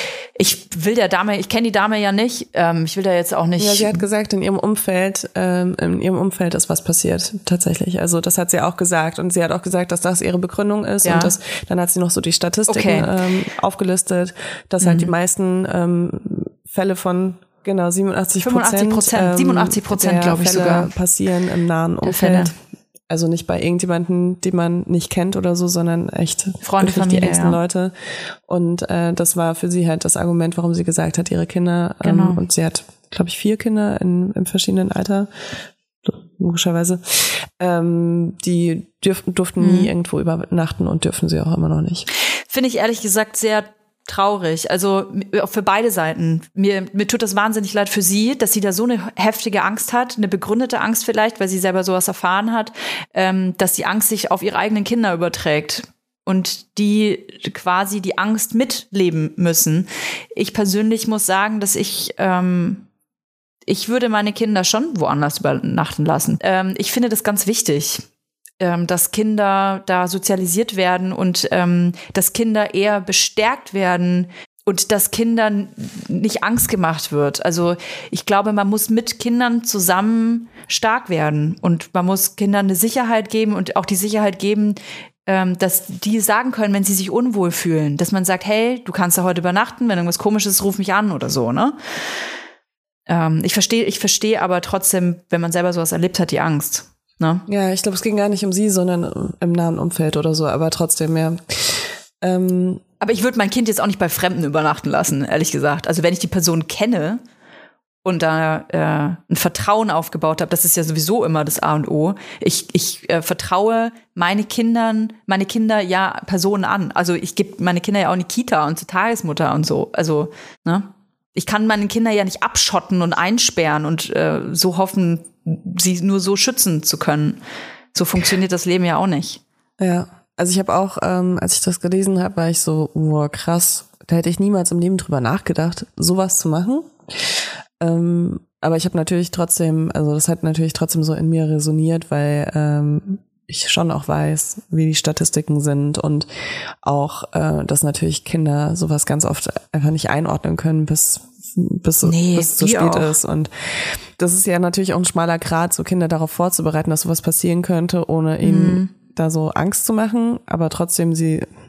Ich will der Dame, ich kenne die Dame ja nicht, ähm, ich will da jetzt auch nicht. Ja, sie hat gesagt, in ihrem Umfeld, ähm, in ihrem Umfeld ist was passiert, tatsächlich. Also das hat sie auch gesagt und sie hat auch gesagt, dass das ihre Begründung ist ja. und das, dann hat sie noch so die Statistiken okay. ähm, aufgelistet, dass mhm. halt die meisten ähm, Fälle von genau siebenundachtzig Prozent, ähm, siebenundachtzig Prozent glaube ich Fälle sogar passieren im nahen Umfeld. Also nicht bei irgendjemanden, den man nicht kennt oder so, sondern echt Freunde, wirklich Familie, die engsten ja. Leute. Und äh, das war für sie halt das Argument, warum sie gesagt hat, ihre Kinder, ähm, genau. und sie hat, glaube ich, vier Kinder in, im verschiedenen Alter, logischerweise, ähm, die dürften, durften mhm. nie irgendwo übernachten und dürfen sie auch immer noch nicht. Finde ich ehrlich gesagt sehr traurig, also für beide Seiten. Mir, mir tut das wahnsinnig leid für sie, dass sie da so eine heftige Angst hat, eine begründete Angst vielleicht, weil sie selber sowas erfahren hat, ähm, dass die Angst sich auf ihre eigenen Kinder überträgt und die quasi die Angst mitleben müssen. Ich persönlich muss sagen, dass ich ähm, ich würde meine Kinder schon woanders übernachten lassen. Ähm, ich finde das ganz wichtig, dass Kinder da sozialisiert werden und ähm, dass Kinder eher bestärkt werden und dass Kindern nicht Angst gemacht wird. Also ich glaube, man muss mit Kindern zusammen stark werden und man muss Kindern eine Sicherheit geben und auch die Sicherheit geben, ähm, dass die sagen können, wenn sie sich unwohl fühlen, dass man sagt, hey, du kannst da heute übernachten, wenn irgendwas Komisches ist, ruf mich an oder so, ne? Ähm, ich verstehe, ich verstehe aber trotzdem, wenn man selber sowas erlebt hat, die Angst. Ne? Ja, ich glaube, es ging gar nicht um sie, sondern im nahen Umfeld oder so, aber trotzdem, ja. Ähm, aber ich würde mein Kind jetzt auch nicht bei Fremden übernachten lassen, ehrlich gesagt. Also wenn ich die Person kenne und da äh, ein Vertrauen aufgebaut habe, das ist ja sowieso immer das A und O. Ich, ich äh, vertraue meine Kindern, meine Kinder ja Personen an. Also ich gebe meine Kinder ja auch in die Kita und zur Tagesmutter und so. Also, ne? Ich kann meine Kinder ja nicht abschotten und einsperren und äh, so hoffen, sie nur so schützen zu können. So funktioniert das Leben ja auch nicht. Ja, also ich habe auch, ähm, als ich das gelesen habe, war ich so, wow, krass, da hätte ich niemals im Leben drüber nachgedacht, sowas zu machen. Ähm, aber ich habe natürlich trotzdem, also das hat natürlich trotzdem so in mir resoniert, weil ähm, ich schon auch weiß, wie die Statistiken sind und auch, äh, dass natürlich Kinder sowas ganz oft einfach nicht einordnen können, bis bis, nee, bis es zu spät auch. ist. Und das ist ja natürlich auch ein schmaler Grat, so Kinder darauf vorzubereiten, dass sowas passieren könnte, ohne ihnen mhm. da so Angst zu machen, aber trotzdem sie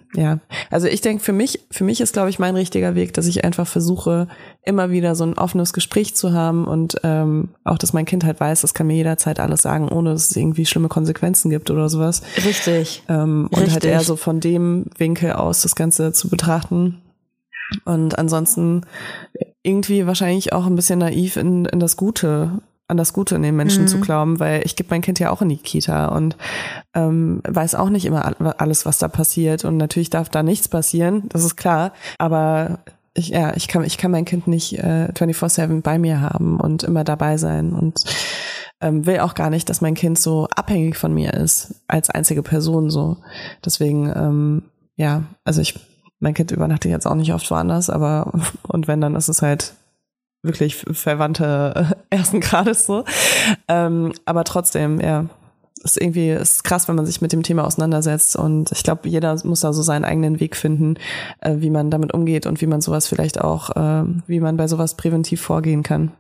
ja, also ich denke, für mich, für mich ist, glaube ich, mein richtiger Weg, dass ich einfach versuche, immer wieder so ein offenes Gespräch zu haben und ähm, auch, dass mein Kind halt weiß, das kann mir jederzeit alles sagen, ohne dass es irgendwie schlimme Konsequenzen gibt oder sowas. Richtig. Ähm, und Richtig. halt eher so von dem Winkel aus das Ganze zu betrachten. Und ansonsten irgendwie wahrscheinlich auch ein bisschen naiv in, in das Gute, an das Gute in den Menschen mhm. zu glauben, weil ich gebe mein Kind ja auch in die Kita und ähm, weiß auch nicht immer alles, was da passiert. Und natürlich darf da nichts passieren, das ist klar. Aber ich, ja, ich kann, ich kann mein Kind nicht äh, vierundzwanzig sieben bei mir haben und immer dabei sein und ähm, will auch gar nicht, dass mein Kind so abhängig von mir ist, als einzige Person so. Deswegen, ähm, ja, also ich, mein Kind übernachtet jetzt auch nicht oft woanders, aber und wenn, dann ist es halt wirklich Verwandte ersten Grades so. Ähm, aber trotzdem, ja, ist irgendwie ist krass, wenn man sich mit dem Thema auseinandersetzt. Und ich glaube, jeder muss da so seinen eigenen Weg finden, äh, wie man damit umgeht und wie man sowas vielleicht auch, äh, wie man bei sowas präventiv vorgehen kann.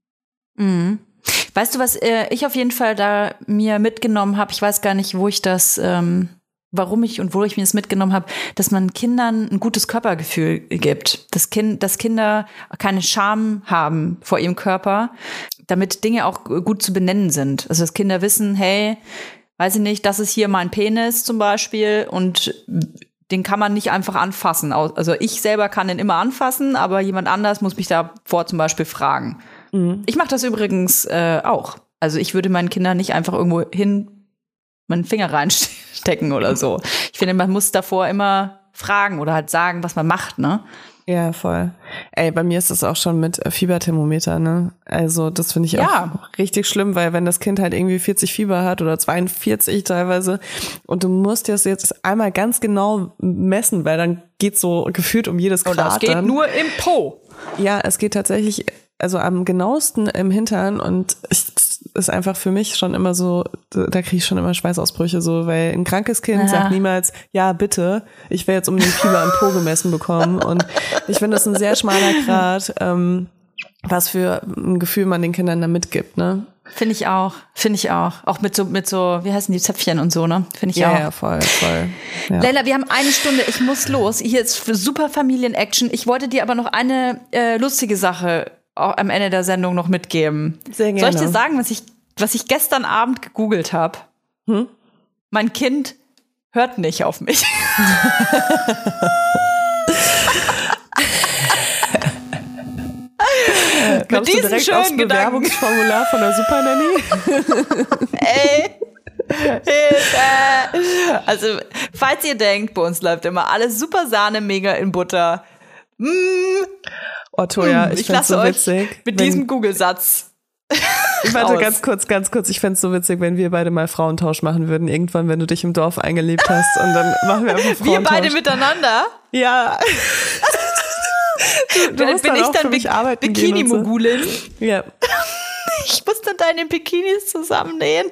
Mhm. Weißt du, was äh, ich auf jeden Fall da mir mitgenommen habe? Ich weiß gar nicht, wo ich das ähm warum ich und wo ich mir das mitgenommen habe, dass man Kindern ein gutes Körpergefühl gibt. Das Kind, dass Kinder keine Scham haben vor ihrem Körper, damit Dinge auch gut zu benennen sind. Also dass Kinder wissen, hey, weiß ich nicht, das ist hier mein Penis zum Beispiel und den kann man nicht einfach anfassen. Also ich selber kann den immer anfassen, aber jemand anders muss mich davor zum Beispiel fragen. Mhm. Ich mache das übrigens äh, auch. Also ich würde meinen Kindern nicht einfach irgendwo hin meinen Finger reinstecken oder so. Ich finde, man muss davor immer fragen oder halt sagen, was man macht, ne? Ja, voll. Ey, bei mir ist das auch schon mit Fieberthermometer, ne? Also das finde ich ja. auch richtig schlimm, weil wenn das Kind halt irgendwie vierzig Fieber hat oder zweiundvierzig teilweise und du musst das jetzt einmal ganz genau messen, weil dann geht's so gefühlt um jedes Grad. Und das geht dann. nur im Po. Ja, es geht tatsächlich also am genauesten im Hintern und ich, ist einfach für mich schon immer so, da kriege ich schon immer Schweißausbrüche so, weil ein krankes Kind ja. sagt niemals, ja bitte, ich will jetzt um den Fieber am Po gemessen bekommen und ich finde das ein sehr schmaler Grad, ähm, was für ein Gefühl man den Kindern da mitgibt, ne? Finde ich auch, finde ich auch. Auch mit so, mit so, wie heißen die, Zäpfchen und so, ne? Finde ich ja, auch. Ja, voll, voll. Ja. Leila, wir haben eine Stunde, ich muss los. Hier ist für super Familien-Action. Ich wollte dir aber noch eine äh, lustige Sache auch am Ende der Sendung noch mitgeben. Sehr gerne. Soll ich dir sagen, was ich, was ich gestern Abend gegoogelt habe? Hm? Mein Kind hört nicht auf mich. Kommst du direkt aufs Bewerbungsformular von der Supernanny? Ey. Hilfe. Also, falls ihr denkt, bei uns läuft immer alles super Sahne, mega in Butter. Mm. Otto, ja, ich, ich find's so witzig. Mit wenn, diesem Google-Satz. Ich warte ganz kurz, ganz kurz. Ich fänd's so witzig, wenn wir beide mal Frauentausch machen würden. Irgendwann, wenn du dich im Dorf eingelebt hast und dann machen wir einfach Frauentausch. Wir beide miteinander? Ja. Du, du dann bin ich dann Bi- Bikini-Mogulin. So. Ja. Ich muss dann deine Bikinis zusammennähen.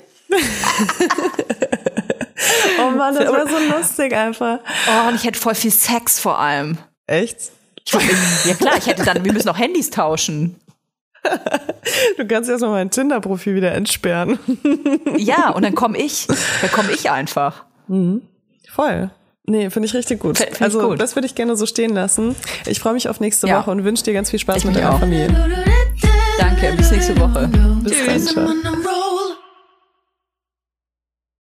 Oh Mann, das war so lustig einfach. Oh, und ich hätte voll viel Sex vor allem. Echt? Ich, ja klar, ich hätte dann, wir müssen auch Handys tauschen. Du kannst erst mal mein Tinder-Profil wieder entsperren. Ja, und dann komme ich. Dann komme ich einfach. Mhm. Voll. Nee, finde ich richtig gut. Find also gut. Das würde ich gerne so stehen lassen. Ich freue mich auf nächste ja. Woche und wünsche dir ganz viel Spaß ich mit deiner auch. Familie. Danke, bis nächste Woche. Bis dann schon.